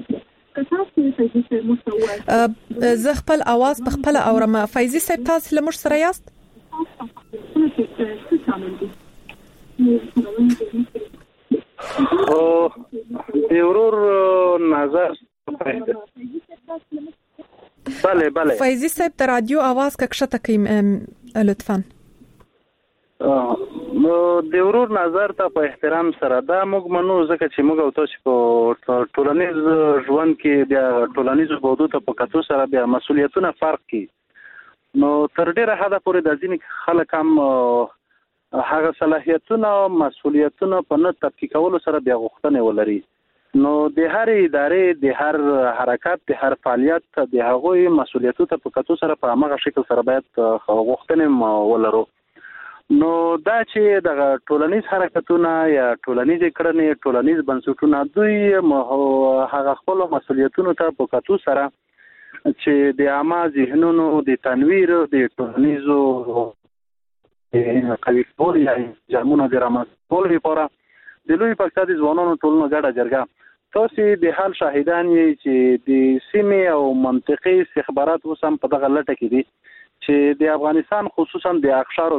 سره زه خپل आवाज په خپل اورم فیضی صاحب تاسو له موږ سره یاست او دیورور نظر بله بله فیضی صاحب د رادیو आवाज کښته کوي لطفا نو دیورور نظر ته په احترام سره دا موږ منو ځکه چې موږ او تاسو په ټولنیز ژوند کې د ټولنیز بودو ته په کتو سره بیا مسولیتونه فرق کی نو تر ډیره حدا پورې د ځینې خلک هم هغه صلاحیتونه او مسولیتونه په نه تطبیق کولو سره بیا غوښتنه ولري نو د هر ادارې د هر حرکت د هر فعالیت د هغوی مسولیتونو ته په کتو سره په هغه شکل سره باید غوښتنه ولرو نو دا چې د ټولنیز حرکتونه یا ټولنیز کړنې ټولنیز بنسټونه دوی هغه خپل مسولیتونو ته په کتو سره چې د عامه ذهنونو د تنویر د ټولنیزو قوي کول یا جامونه د رامنځته لپاره د لوی پکتیا د ځوانانو ټولنو ګډه جرګه تاسو د حال شاهدان یې چې د سیمې او منطقي استخبارات اوسم په دغه لټه کې دي چې د افغانستان خصوصا د اقشارو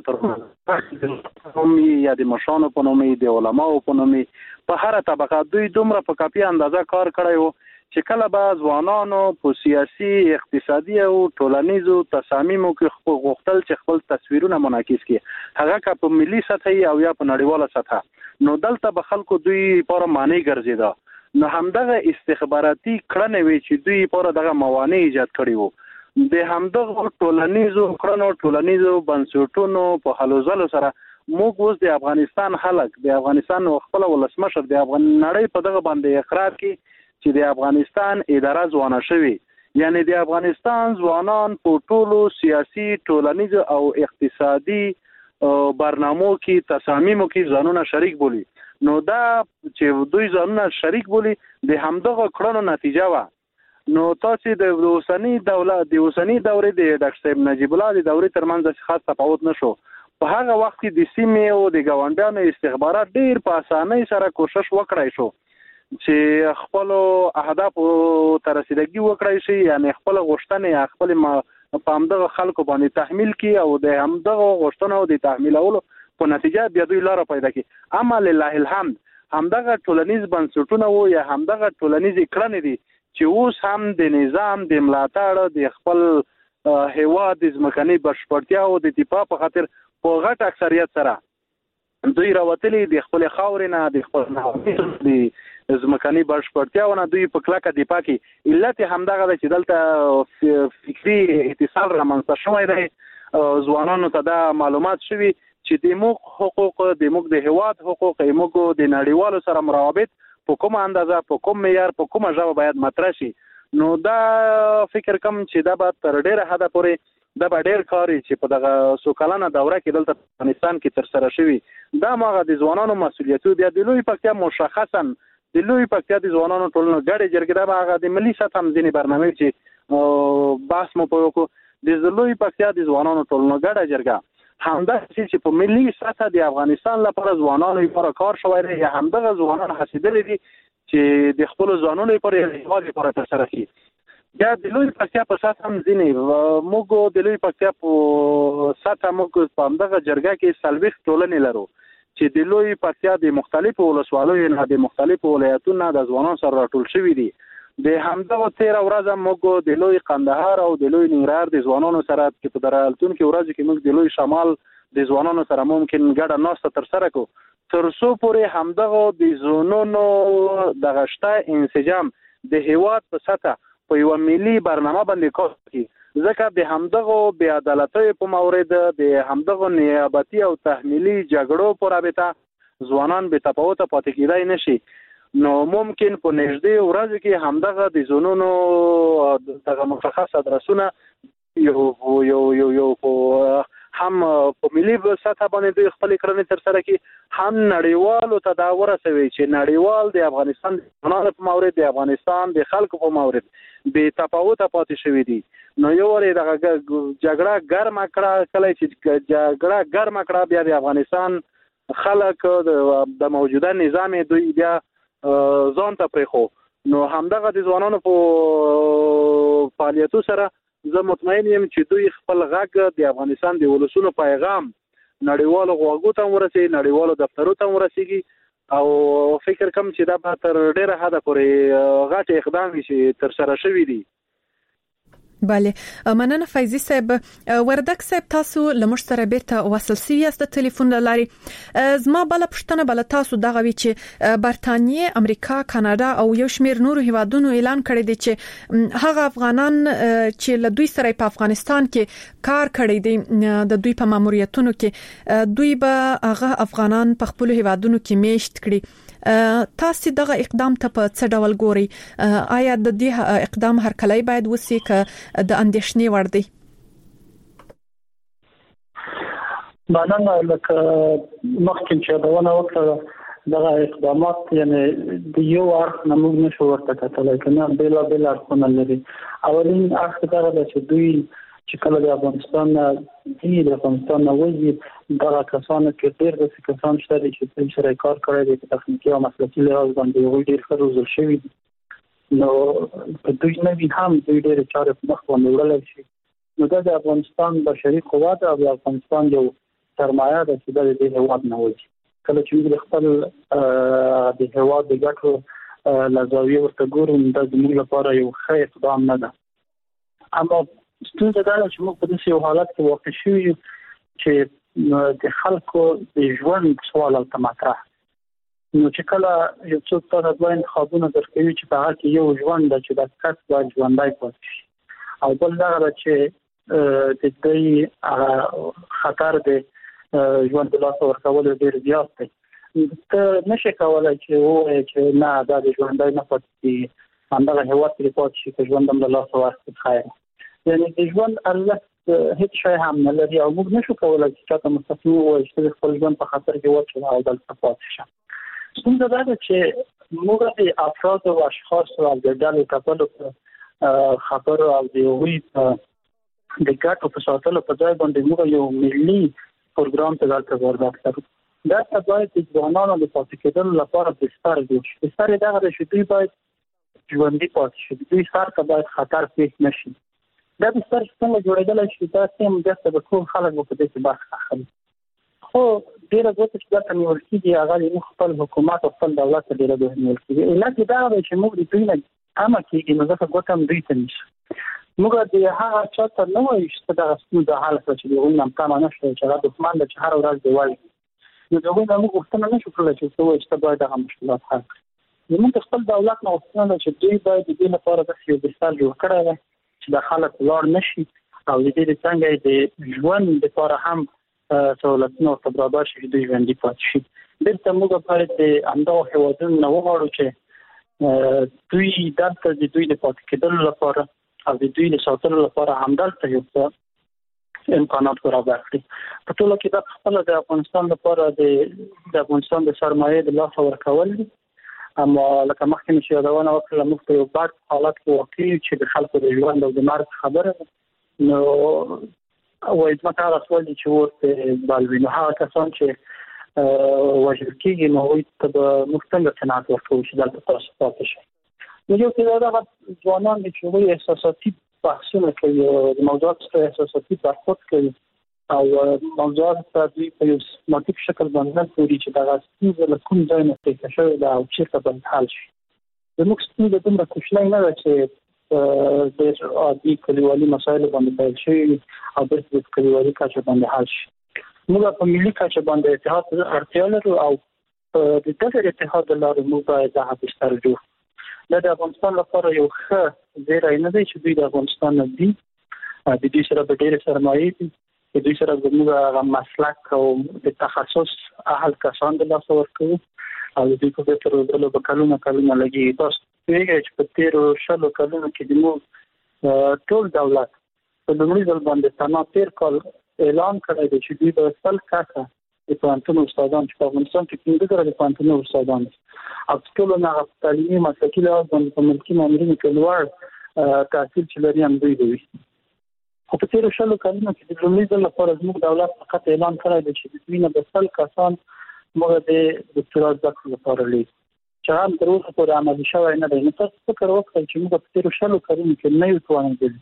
ترمنځ یا د مشانو په نوم د علماو په نوم په هر طبقه دوی دومره په کافي اندازه کار کړی وو چې کله به ځوانانو په سیاسي اقتصادي او ټولنیزو تصامیمو کې غوښتل چې خپل تصویرونه منعکس کړي هغه که په ملي سطح او یا په نړیواله سطح نو دلته به خلکو دوی لپاره معنی ګرځیدا نو همدغه استخباراتي کړنې وی چې دوی لپاره دغه موانع ایجاد کړي وو د همدغه ټولنیزو کړنو ټولنیزو بنسټونو په هلو ځلو سره موږ اوس د افغانستان خلک د افغانستان خپل ولسمشر د افغان نړۍ په دغه باندې اقرار کړي چې د افغانستان اداره ځوانه شوی یعنی د افغانستان ځوانان په ټولو سیاسي ټولنیز او اقتصادي برنامو کې تصامیمو کې ځانونه شریک بولی نو دا چې دوی ځانونه شریک بولی د همدغه کړنو نتیجه و نو تاسو د اوسنی دولت د اوسنی دورې د ډاکټر صاحب نجیب الله د دورې ترمنځ خاص تفاوت نشو په هغه وخت کې د سیمې او د ګاونډیانو استخبارات ډیر په اسانۍ سره کوشش وکړای شو چې خپل اهداف ته رسیدګي وکړای شي یعنی خپل غوښتنې خپل په همدغه خلکو باندې تحمیل کی او د همدغه غوښتنو د تحمیلولو په نتیجه بیا دوی لار پیدا کی اما لله الحمد همدغه ټولنیز بنسټونه وو یا همدغه ټولنیز کړنې دي چې اوس هم د نظام د ملاتړ د خپل هیواد د ځمکني بشپړتیا او د دفاع په خاطر په غټ اکثریت سره دوی راوتلي د خپل خاورینه د خپل د ځمکني بشپړتیاونه دوی په کلکه دفاع کوي علت همدغه ده چې دلته فکری اتصال رامنځته شوی دی ځوانانو ته دا معلومات شوي چې د موږ حقوق د موږ د هیواد حقوق د موږ د نړیوالو سره مراوبت په کومه اندازه په کوم معیار په کومه ژبه باید مطرح شي نو دا فکر کوم چې دا به تر ډیره حده پورې دا به ډیر کاری چې په دغه سوکالانه دوره کې دلته افغانستان کې تر سره شوی دا ماغه د ځوانانو مسولیتو بیا د لوی پکتیا مشخصا د لوی پکتیا د ځوانانو ټولنو ګډه جرګه دا هغه د ملي سطح هم ځینې برنامه چې بحث مو په وکړو د لوی پکتیا د ځوانانو ټولنو ګډه جرګه همدا چې په ملي سطح د افغانستان لپاره ځوانانو لپاره کار شوی دی یا همدغه ځوانان حسیدل دي چې د خپل ځوانانو لپاره هیواد لپاره تر سره شي یا د لوی پکتیا په ساته هم ځینې موږ د لوی پکتیا په ساته موږ په همدغه جرګه کې څلوېښت ټولنې لرو چې د لوی پکتیا د مختلفو ولسوالیو نه د مختلفو ولایتونو د ځوانانو سره راټول شوي دي. د همدغه تیر ورځ موږ د لوی قندهار او د لوی ننګرهار د ځوانانو سره چې په درالتون کې ورځ کې موږ د لوی شمال د ځوانانو سره ممکن ګډه ناسته تر سره کو تر څو پورې همدغه د زونونو د غشته انسجام د هیواد په سطح په یو ملي برنامه باندې کار کوي، ځکه د همدغه بې عدالتۍ په مورد د همدغه نیابتي او تحمیلي جګړو په رابطه ځوانان بې تفاوته پاتې کېدای نشي. نو ممکن په نږدې ورځو کې همدغه د زونونو دغه مشخص ادرسونه یو یو یو یو په هم په ملي سطح باندې دوی خپل کړنې تر سره کوي، هم نړیوالو ته دا ورسوي چې نړیوال د افغانستان د په مورد د افغانستان د خلکو په مورد بې تفاوته پاتې شوي دي. نو یو ور دغه جګړه ګرمه کړه، کله چې جګړه ګرمه کړه بیا د افغانستان خلک د موجوده نظام دوی بیا ځان ته پرېښو. نو همدغه د ځوانانو په فعالیتو سره زه مطمئن یم چې دوی خپل غږ د افغانستان د ولسونو پیغام نړیوالو غوږو ته ورسي، نړیوالو دفترو ته ورسیږي او فکر کوم چې دا به تر ډیره حده پورې غټ اقدام وي چې تر سره شوی دی. بله، مننه فیضی صاحب. وردک صاحب تاسو لمر سره بیرته وصل سی است ټلیفون لاري. زما بل پښتنه بل تاسو دغه وی چې برتانیې، امریکا، کاناډا او یو شمیر نورو هیوادونو اعلان کړی دی چې هغه افغانان چې له دوی سره په افغانستان کې کار کړی دی د دوی په ماموریتونو کې دوی به هغه افغانان په خپل هیوادونو کې میشت کړي. تاسو دغه اقدام ته په څه ډول ګوري؟ آیا د دې اقدام هر کله باید وسی ک د اندېښنې وړ دی؟ باندې لکه مخکې چې دا ونه وکړه دغه اقدامات یعنی د یو اړخ نه موږ نشو ورته کتلای، کنه بلا بلا اړخونه لري. اولین اړخ دا دی چې دوی چې کله د افغانستان دی د افغانستان وځي دغه کسانو کې ډېر د کسان شته چې په سره کار کوي د تخنیکی او مسلکي لحاظ باندې یو ډېر ښه روزل شوی دي. نو په دوی نه وی هم دوی ډېر چارې په مخ باندې وړل شي. نو دا د افغانستان بشري قوت او د افغانستان یو سرمایه ده چې د دې هیواد نه وځي. کله چې موږ خپل د هیواد د ګټو لزاویه ورته ګورو دا زموږ لپاره یو ښه اقدام نه ده. اما ستونزه دا ده چې موږ په داسې یو حالت کې واقع شوي یو چې د خلکو د ژوند سوال هلته مطرح. نو چې کله یو څوک تاسو دوه انتخابونه درکوي چې په هغه کې یو ژوند ده چې د کس باید ژوندی پاتې شي، او بل دا ده چې د دوی خطر د ژوند د لاسه ورکولو ډېر زیات دی. ته نشې کولی چې ووایې چې نه دا د ژوندی نه پاتې کېږي، همدغه هېواد کې پاتې شي که ژوند هم له لاسه ورکړي خیر. یعنی د ژوند ارزښت هیڅ شی هم نه لري او موږ نشو کولی چې چاته مستقیم ووایو چې د خپل ژوند په خطر کې واچوه او دلته پاتې شه. ستونزه دا ده چې موږ د افراد او اشخاصو او د ډلو کپلو په خبرو او د هغوی د ګټو په ساتلو په ځای باندې موږ یو ملي پروګرام ته دلته واردات کړو. دا ته باید د ځوانانو د پاتې کېدلو لپاره بستر جوړ شي. بستر یې دغه دی چې دوی باید ژوندي پاتې شي، دوی سر ته باید خطر پېښ نه شي. دا بستر چې څنګه جوړېدلی شي دا سیم بېرته به ټول خلک به په دې کې برخه اخلي. خو ډېره ګوته چې دلته نیول کېږي هغه زموږ خپل حکومت او خپل دولت ته ډېره ګوته نیول کېږي. علت یې دغه دی چې موږ د دوی نه امه کېږي نو ځکه ګوته هم دوی ته نیسو. موږ د هغه چا ته نه وایو چې دغه ستونزه حل کړه چې د هغوی نه امکانه نه شته چې هغه دښمن ده چې هره ورځ دې وایي. نو د هغوی نه موږ غوښتنه نه شو کړلی چې څه وایي چې ته باید دغه مشکلات حل کړي. زموږ د خپل دولت نه غوښتنه ده چې دوی باید د دې لپاره داسې یو بستر جوړ کړی دی چې د خلک لاړ نشي او د دې څنګه د ژوند لپاره هم سہولتونه ورته برابر شي چې دوی ژوندي پاتې شي. دلته موږ باید د همدغو هېوادونو نه وغواړو چې دوی دلته د دوی د پاتې کېدلو لپاره او د دوی د ساتلو لپاره همدلته یو څه امکانات برابر کړي. په ټوله کې دا خپله د افغانستان لپاره د افغانستان د سرمایې د لاسه ورکول دي. اما لکه مخکې مې چې یادونه وکړله موږ په یو بد حالت کې واقع یو چې د خلکو د ژوند او د مرګ خبره ده. نو وایي ځمکه هغه سوال دي چې ورته بل وي. نو هغه کسان چې وژل کېږي نو هغوی ته به موږ څنګه قناعت ورکوو چې دلته تاسو پاتې شئ. نو یو کې دغه ځوانان چې وایي احساساتي بحثونه کوي او د موضوعات سره احساساتي برخورد کوي او موضوعات ته په یو سیستماتیک شکل باندې کوي چې دا ستونزه له کوم ځای نه پیدا شوې ده او چیرته باندې حل شي. زموږ ستونزه دومره کوچنۍ نه ده چې د عادي کلیوالي مسایلو باندې پیل شي او د کلیوالي کچه باندې حل شي. موږ په ملي کچه باندې اتحاد اړتیا لرو او د دغه اتحاد لپاره موږ باید د هڅو جوړ دا د افغانستان لپاره یو ښه ځای نه دی چې دوی د افغانستان نه دي د دې سره به ډېر سرمایه دي د دې سره زموږ مسلک او د تخصص اهل کسان د لاس ورکوي او د دې په بهتر ډول په کلونه کلونه لګي. تاسو پیږئ چې په تیرو شلو کلونو کې د موږ ټول دولت په لومړي ځل باندې تنها تیر کال اعلان کړی دی چې دوی به سل کسه د پوهنتون استادان چې په افغانستان کې پنځه زره د پوهنتون استادان او ټول نه تعلیمي مسلکي لحاظ باندې په ملکي مامورینو کې لوړ تحصیل چې لري هم دوی دی. خو په تیرو شلو کلونو کې د لومړي ځل لپاره زموږ دولت فقط اعلان کړی دی چې دوی نه به سل کسان موږ د دکتورا زده کړو لپاره لري چې هم تر اوسه پورې عملي شوی نه دی. نو تاسو فکر وکړئ چې موږ په تیرو شلو کلونو کې نه یو توانېدلي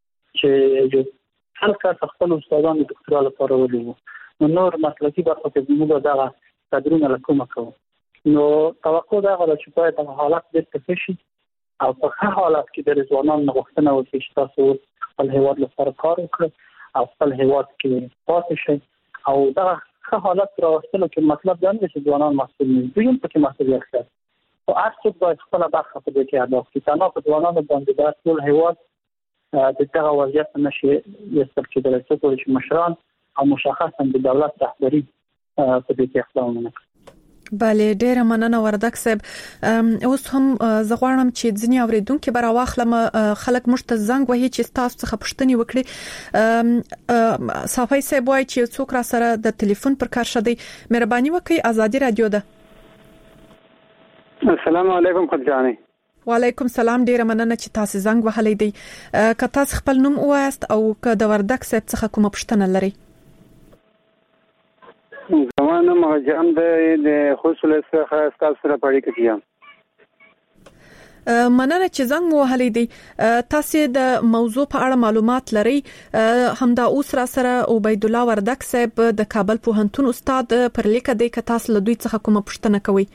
چې هر کس خپل استادان د دکتورا لپاره ولري. نو نور مسلکي برخه کې موږ دغه قدرونه لکومه کوو. نو توقع دا غواړي چې باید د حالت د تفشي او په هغه حالت کې د ځوانانو غوښتنه وکړي چې تاسو خپل هیواد لپاره کار وکړئ او خپل هیواد کې پاتې شئ او دا ښه حالت راوستلو کې مطلب دا نه چې ځوانان مسؤل نه دي، دوی په کې مسؤلیت لري. او هر څوک باید خپل برخه په دې کې ادا کړي. تنها په ځوانانو باندې دا ټول هیواد د دغه وضعیت نشي یستل کېدلی چې مشران او مشخصا د دولت رهبری په دې کې اقدام وکړي. بله ډیره مننه وردک صاحب. اوس هم زه غواړم چې ځینې اوریدونکو به راواخلم خلک موږ ته زنګ وهي چې تاسو څخه پوښتنه وکړي. صافي صاحب وایي چې څوک را سره د ټلیفون پر کار شدي. مهرباني وکړئ ازادي رادیو ده. السلام علیکم خدجاني. وعلیکم السلام. ډیره مننه چې تاسو زنګ وهلی دی. که تاسو خپل نوم وایاست او که د وردک صاحب څخه کومه پوښتنه لرئ. زمانه مهاجم د خصوصي څخه تاسو سره پړی کړم. مننه چې زنګ وهلی دی. تاسو د موضوع په اړه معلومات لرئ. همدا اوس را سره عبید الله وردک صاحب د کابل پوهنتون استاد پر لیکه دی که تاسو له دوی څخه کومه پوښتنه کوئ.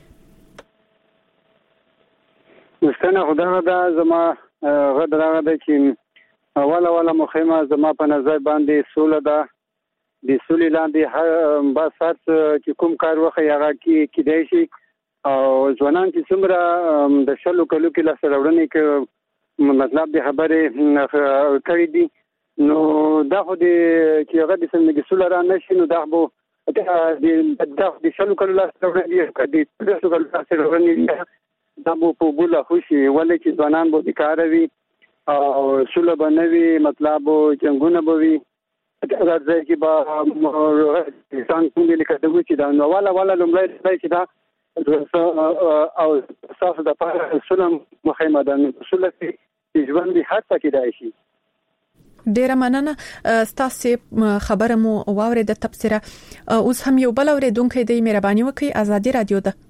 مستنه خدای دا زما غد راغه د چې اول اول مخیمه زما په نظر باندې سوله ده. د سولې لاندې بس هر چې کوم کار وخی هغه کې کېدای شي او ځوانان چې څومره د شلو کلو کې لاسته راوړنې کې مطلب د خبرې کړې دي نو دا خو د چې هغه د سمګي سوله را نشي نو دا به د شلو کلو لاسته راوړنې دي د شلو کلو لاسته راوړنې دا به په بوله خوشي ولې چې ځوانان به بیکاره وي او سوله به نه وي مطلب جنګونه به وي دا ځای کې به انسان کوم لیکه دغه چې دا نو والا والا لومړی ځای چې دا او صاف د پاره سلام مخیمه ده سوله چې ژوند هر څه کې دی شي. ډیره مننه ستاسو خبره مو واورید د تفسیره. اوس هم یو بل اوریدونکو دی. مهرباني وکړئ ازادي رادیو ده.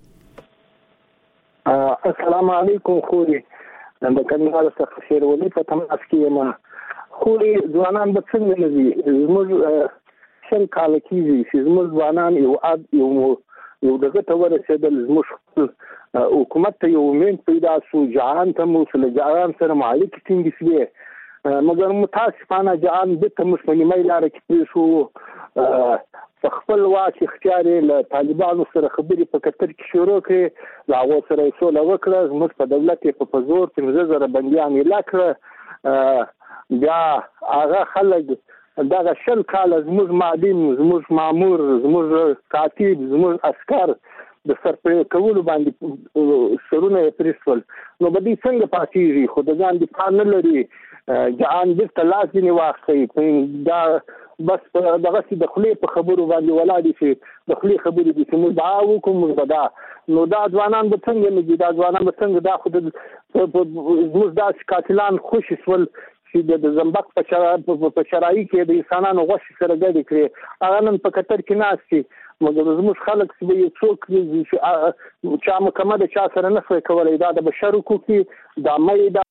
السلام علیکم خوري د کندهار څخه خیر ولي په تماس کې ما خوري ځوانان به څنګه لږي زموږ شل کال کېږي چې زموږ ځوانان یو اد یو یو دغه ته ورسېدل زموږ حکومت ته یو امید پیدا شو جهان ته مو سره جهان سره معلق ټینګ شوی مګر متاسفانه جهان د تمس په نیمه لار کې شو په خپل واک اختیار له طالبانو سره خبرې په کتر کې شروع کړې لا و سره سوله وکړه زموږ په دولت کې په پزور پنځه زره بنديان یې لاکړه بیا هغه خلک دغه شل کال زموږ معلم زموږ مامور زموږ کاتب زموږ عسكر د سرپرې کولو باندې سرونه پرېښول نو به دې څنګه پاتېږي خو د ځان دفاع نه لري جهان بیرته لاس ځینې واخلي دا بس دغه چې د خلې په خبرو باندې ولاړ شي د خلې خبرې دي چې موږ دا وکړو موږ به دا نو دا ځوانان به څنګه لګي دا ځوانان به څنګه دا خو زموږ داسې قاتلان خوشي شول چې د زمبق په شرایي کې د انسانانو غوښې سره ګډې کړې هغه نن په قطر کې ناست دي مګر زموږ خلک چې یو څوک چا مکمه د چا سره نه شوی کولی دا د بشر حقوق دي دا مې دا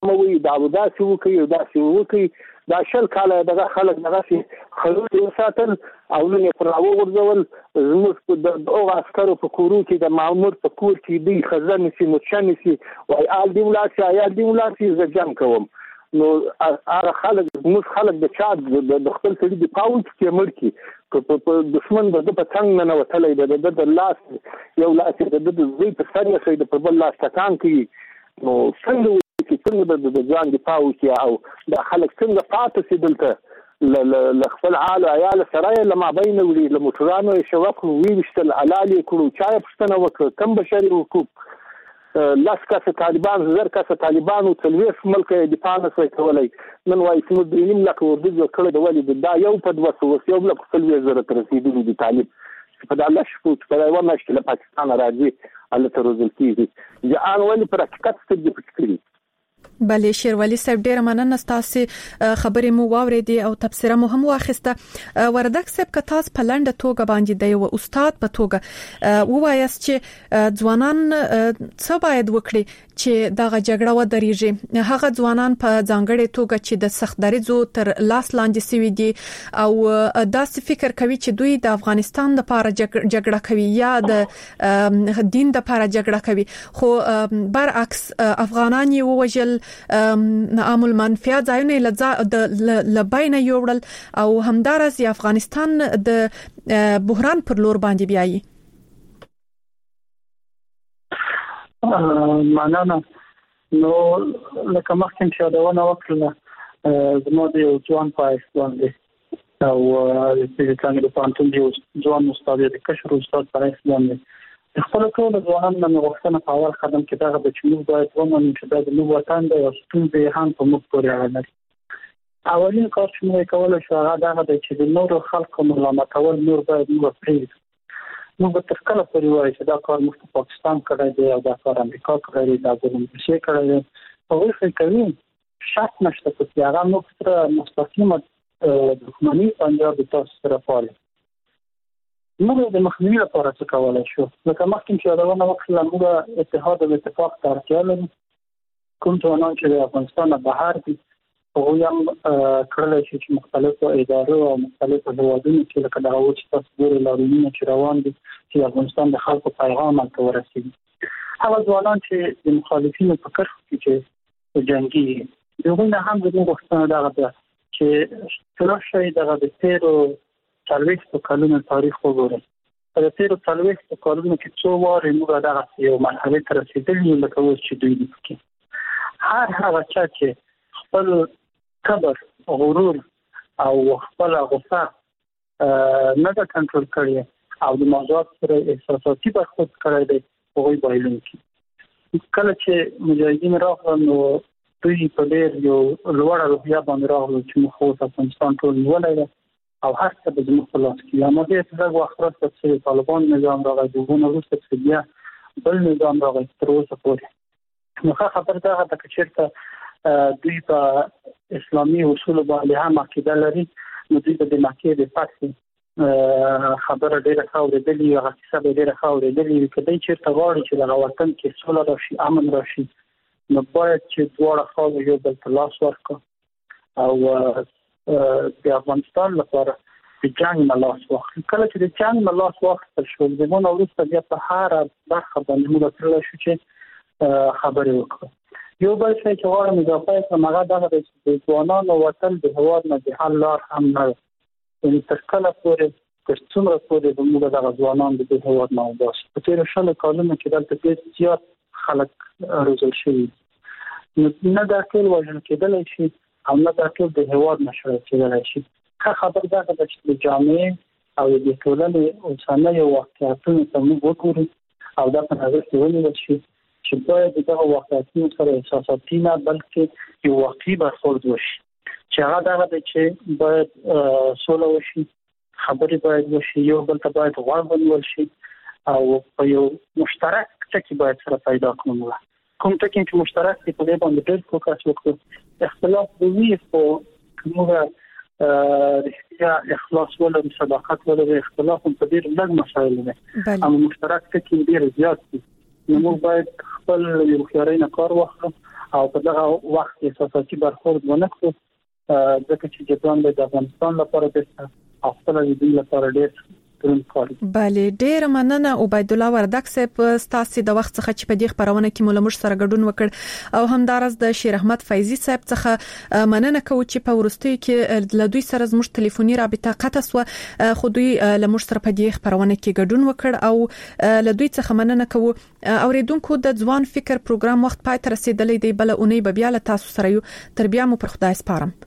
موي دا وداسي وکي داسي وکي دا شل کاله دغه خلک دغه سي خلک وساتل او نه پر او ورځول زموږ د او عسکرو په کورو کې د مامور په کور کې دی خزانه سي مچانه سي وای آل دی ولاسي آیا دی ولاسي زجام کوم نو اره خلک موږ خلک د چا د خپل سړي د پاوند کې مړ کی په دشمن د په څنګه نه وتلې د د لاس یو لاس د د زوی په سر یې خې د په بل لاس تکان کوي نو څنګه چې څنګه د ځان د پاو کې او د خلک څنګه پاتې سي دلته ل خپل حال عیال سره لما بین ولي لموټرانو شوق وی وشتل علالي کړو چا پښتنه وکړه کم بشري حقوق لاس کاسه طالبان زر کاسه طالبان او تلويث ملک دفاع نه کوي کولای نن وايي چې نو دریم لکه ورته کړه د ولید دا یو په دوه یو لکه تلويث زر تر رسیدلی دي طالب په دالله شپو په یو مشکل پاکستان راځي الله تر روزل کیږي ځان ولې پر حقیقت ستګي پکړي بله شیروالي صاحب ډیره مننه تاسو خبرې مو واوریدي او تبصره مو هم واخیسته وردک صاحب که تاسو په لنډه توګه باندې د یو استاد په توګه ووایاست چې ځوانان څه باید وکړي چې دغه جګړه ودرېږي هغه ځوانان په ځانګړې توګه چې د سخت دریځو تر لاس لاندې سوي دي او داسې فکر کوي چې دوی د افغانستان لپاره جګړه کوي یا د دین لپاره جګړه کوي خو برعکس افغانان یې ووجل عامل منفعت ځایونه لباینه یوړل او همدارس افغانستان د بحران پر لور باندې بیایي معنا نو لکه مخکې چې یادونه وکړه زموږ د ځوان پایښت باندې او د څنګه د پانتون دی ځوان استاد د کشر استاد پایښت باندې خپل ټول ځوانان نن وختونه په اول قدم کې دا د چمو باید ومنو چې دا د نو وطن د ستونزې هم په موږ پورې اړه لري اولین کار چې موږ کولای شو هغه دا دی چې د نورو خلکو ملامتول نور باید موږ پرېږدو موږ تر کله پورې وایو چې دا کار موږ په پاکستان کړی دی او دا کار امریکا کړی دی دا د روسیې کړی دی په وخت کې شک نشته چې هغه موږ سره مستقیمه دښمني پنجاب تاسو سره پالي موږ د مخنیوي لپاره څه کولای شو لکه مخکې چې یادونه وکړه موږ اتحاد او اتفاق ته اړتیا لرو کوم ځوانان چې د افغانستان بهر دي هغوی هم کړلی شي چې مختلفو ادارو او مختلفو هیوادونو کې لکه دغه اوس تاسو ګورئ لاریونونه چې روان دي چې د افغانستان د خلکو پیغام ته ورسېږي هغه ځوانان چې د مخالفینو په کرښو کې چې جنګي دي هغوی نه هم زموږ غوښتنه دغه ده چې تلاش شي دغه د تیرو څلوېښتو کلونو تاریخ وګورئ په د تیرو څلوېښتو کلونو کې څو وارې موږ دغه یو مرحلې ته رسېدلي یو لکه اوس چې دوی دي پکې هر هغه چا چې خپل کبر غرور او خپل غصه نه د کنټرول کړی او د موضوعات سره احساساتي برخورد کړی دی هغوی بایلونکي کله چې مجاهدین راغلل نو دوی په ډېر یو لوړه روحیه باندې راغلل چې موږ خو افغانستان ټول نیولی دی او هر څه به زموږ په لاس کې یا مدې څه لږ وخت وروسته چې طالبان نظام راغی د هغونه وروسته چې بیا بل نظام راغی تر اوسه پورې نو ښه خبره دا ده که چېرته دوی په اسلامي اصولو باندې هم عقیده لري نو دوی به د مکې د فتحې خبره ډېره ښه اورېدلې وي هغه کیسه به ډېره ښه اورېدلې وي که دی چېرته غواړي چې دغه وطن کې سوله راشي امن راشي نو باید چې دواړه خواوې یو بل ته لاس ورکړه او د افغانستان لپاره د جنگ نه لاس واخلي کله چې د جنگ نه لاس واخیستل شو زموږ وروسته بیا په هره برخه باندې موږ ترلی شو چې خبرې وکړو یو بل شی چې غواړم اضافه کړم هغه دغه دی چې د ځوانانو وتل د هېواد نه د حل لار هم نه ده یعنې تر کله پورې تر څومره پورې به موږ دغه ځوانان د دې هېواد نه وباسو په تېرو شلو کلونو کې دلته ډېر زیات خلک روزل شوي نو نه دا ټول وژل کېدلی شي او نه دا ټول د هېواد نه شړل کېدلی شي ښه خبر دغه ده چې د جامعې او د ټولنې اوسنیو واقعیتونو ته موږ وګورو او دا په نظر کې ونیول شي چې باید دغه واقعیتونو سره احساساتي نه بلکې یو واقعي برخورد وشي چې هغه دغه دی چې باید سوله وشي خبرې باید وشي یو بل ته باید غوږ ونیول شي او په یو مشترک ټکي باید سره پیدا کړو کوم ټکي چې مشترک دي په دې باندې ډېر فوکس وکړو اختلاف د وی په موږ رښتیا اخلاص ولرو صداقت ولرو اختلاف په ډېر لږ مسایل دي اما مشترک ټکي ډېر زیات دي نو موږ باید خپل یو خیاري نه کار واخلو او په دغه وخت کې اساسي برخورد ونه کړو ځکه چې جدوان د افغانستان لپاره د خپل د لپاره ډېر بله ډیر مننه عبید الله وردک صاحب ستاسو د وخت څخه چې په دې خبرونه کې مولمش سره ګډون وکړ او همدارس د شیر احمد فیضی صاحب څخه مننه کوم چې په ورستۍ کې له دوی سره زموږ ټلیفوني رابطه قطع شو خو دوی لمش سره په دې خبرونه کې ګډون وکړ او له دوی څخه مننه کوم اوریدونکو د ځوان فکر پروګرام وخت پای ته رسیدلې دی بل اونۍ به بیا له تاسو سره یو تر بیا مو پر خدای سپارم